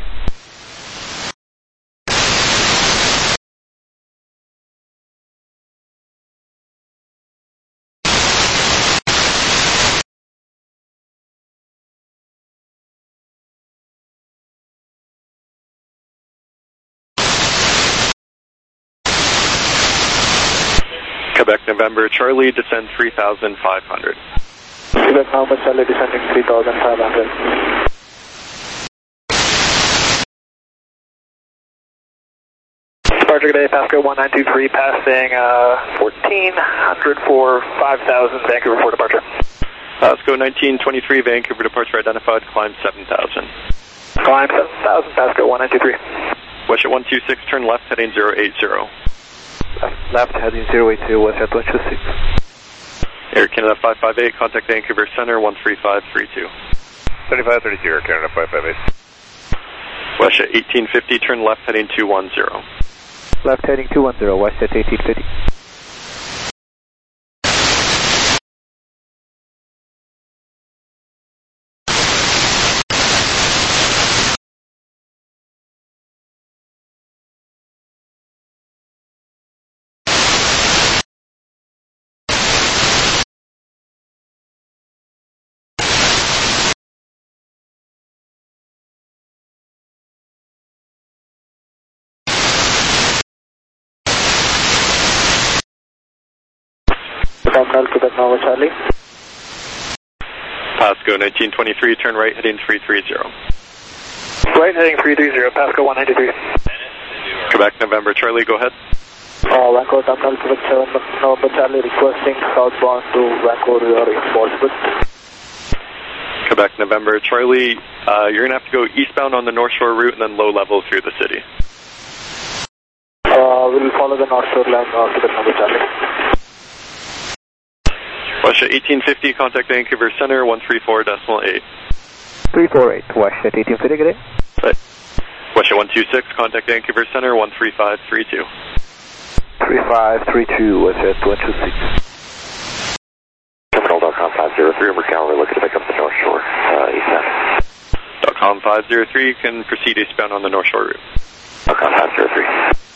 Quebec November, Charlie, descend three thousand five hundred. Quebec November, Charlie, descending three thousand five hundred. Departure today, Pasco one nine two three, passing uh, fourteen hundred for five thousand, Vancouver for departure. Pasco nineteen twenty-three, Vancouver departure identified, climb seven thousand. Climb seven thousand, Pasco one nine two three. WestJet one two six, turn left heading zero eight zero. Left heading zero eight two, WestJet one two six. Air Canada five five eight, contact Vancouver Center one three five three two. thirty-five thirty-two, Air Canada five five eight. WestJet eighteen fifty, turn left heading two one zero. Left heading two one zero, WestJet eighteen fifty. Terminal, Quebec Nova Charlie. Pasco nineteen twenty-three, turn right heading three three zero. Right heading three three zero, Pasco one ninety-three. Quebec November, Charlie, go ahead. Uh, Vancouver Terminal, Quebec seven November Charlie, requesting southbound to Vancouver, your reinforcement. Quebec November, Charlie, uh, you're going to have to go eastbound on the North Shore route and then low level through the city. Uh, we'll follow the North Shore line, uh, Quebec November Charlie. WestJet eighteen fifty, contact Vancouver Center one three four decimal eight. three four eight, WestJet eighteen fifty, good day. Right. WestJet one two six, contact Vancouver Center one three five three two. three five three two, WestJet one two six. Terminal.com five zero three, over Calgary, looking to pick up the North Shore, uh, eastbound. .com five zero three, you can proceed eastbound on the North Shore route. .com five zero three.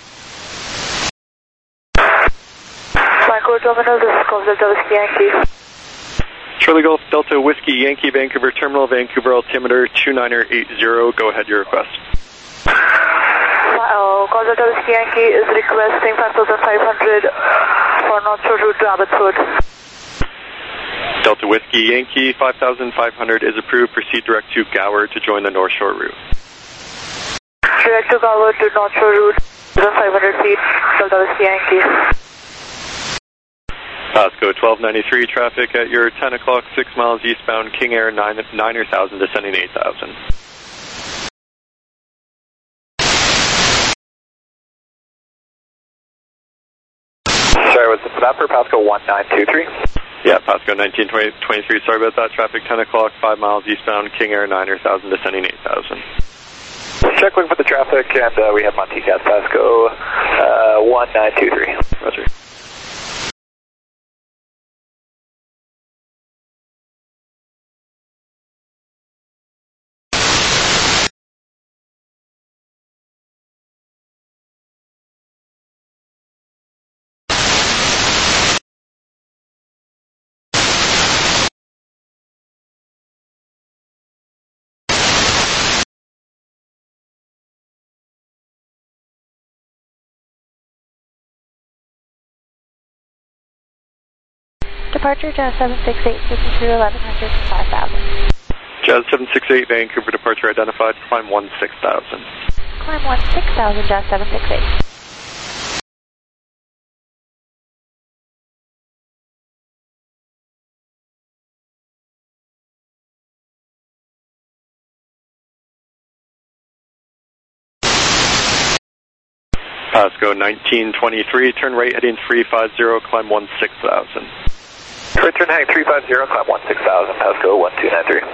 Vancouver Terminal, this is Golf Delta Whiskey Yankee. Charlie Golf Delta Whiskey Yankee, Vancouver Terminal, Vancouver altimeter two niner eight zero. Go ahead, your request. Uh, Golf Delta Whiskey Yankee is requesting five thousand five hundred for North Shore route to Abbotsford. Delta Whiskey Yankee, five thousand five hundred is approved. Proceed direct to Gower to join the North Shore route. Direct direct to Gower to North Shore route, five hundred feet, Philadelphia Yankee. Pasco twelve ninety-three, traffic at your ten o'clock, six miles eastbound, King Air nine, niner thousand, descending eight thousand. Sorry, was that for Pasco one nine two three? Yeah, Pasco nineteen twenty-three, sorry about that, traffic ten o'clock, five miles eastbound, King Air niner thousand, descending eight thousand. Check looking for the traffic, and uh, we have Monticas Pasco uh, one nine two three. Roger. Departure Jazz seven six eight, fifty through eleven hundred to five thousand. Jazz seven six eight, Vancouver departure identified, climb one six thousand. Climb one six thousand, Jazz seven six eight. Pasco nineteen twenty-three, turn right heading three five zero, climb one six thousand. Return heading three five zero, climb one six thousand, Pasco one two nine three.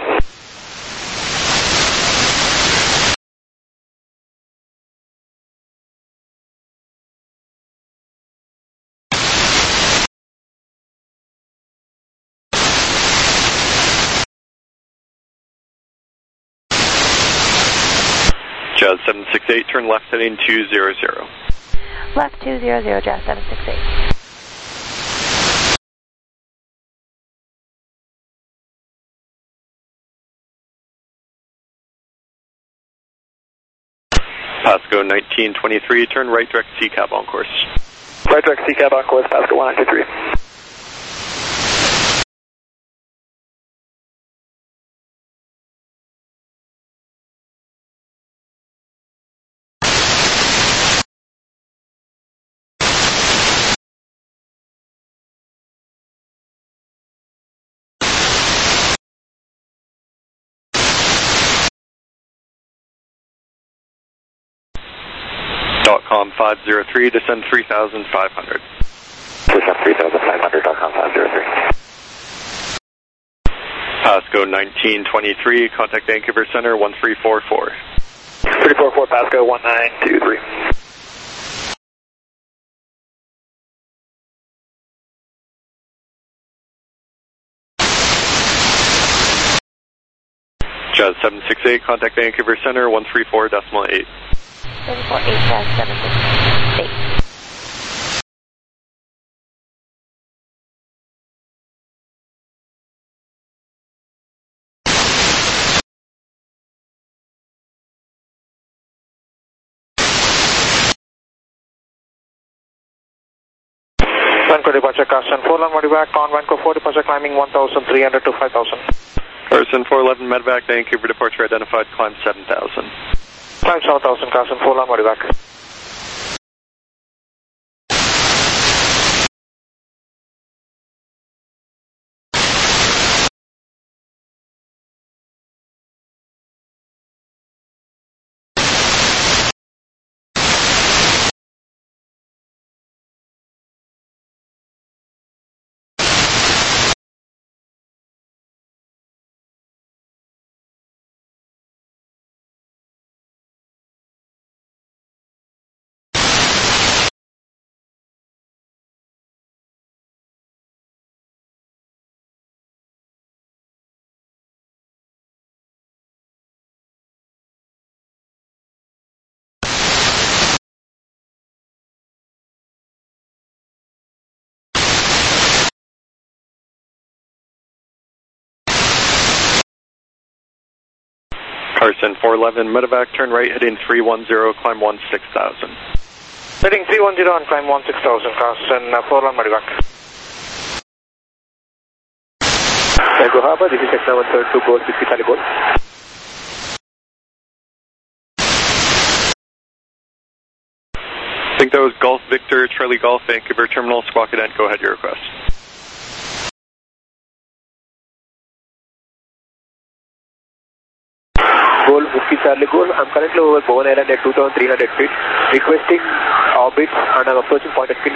Jazz seven six eight, turn left heading two zero zero. Left two zero zero, Jazz seven six eight. Pasco nineteen twenty-three, turn right direct C cab on course. Right direct C cab on course, Pasco one nine two three. Dot com five zero three, descend three thousand five hundred. Descend three thousand five hundred, dot com five zero three. Pasco nineteen twenty-three, contact Vancouver Center one three four four. three four four Pasco one nine two three. Jazz seven six eight, contact Vancouver Center one three four decimal eight. three four eight, Jazz seven six eight. Vancouver departure, Carson four eleven medevac on Vancouver four departure climbing one thousand three hundred to five thousand. Carson four eleven medevac, Vancouver departure identified, climb seven thousand. Climb seven thousand, Carson four eleven medevac. Carson four eleven medevac, turn right heading three one zero, climb one six thousand. Heading three one zero and climb one six thousand, Carson uh, four eleven medevac. Chicago Harbor, this is sector one third two, go sixty Charlie Gold. that was Golf Victor, Charlie Golf, Vancouver Terminal, Squawk Cadet, go ahead, your request. Golf Whiskey Charlie Golf, I'm currently over Bowen Island at two thousand three hundred feet, requesting orbit and I'm approaching point at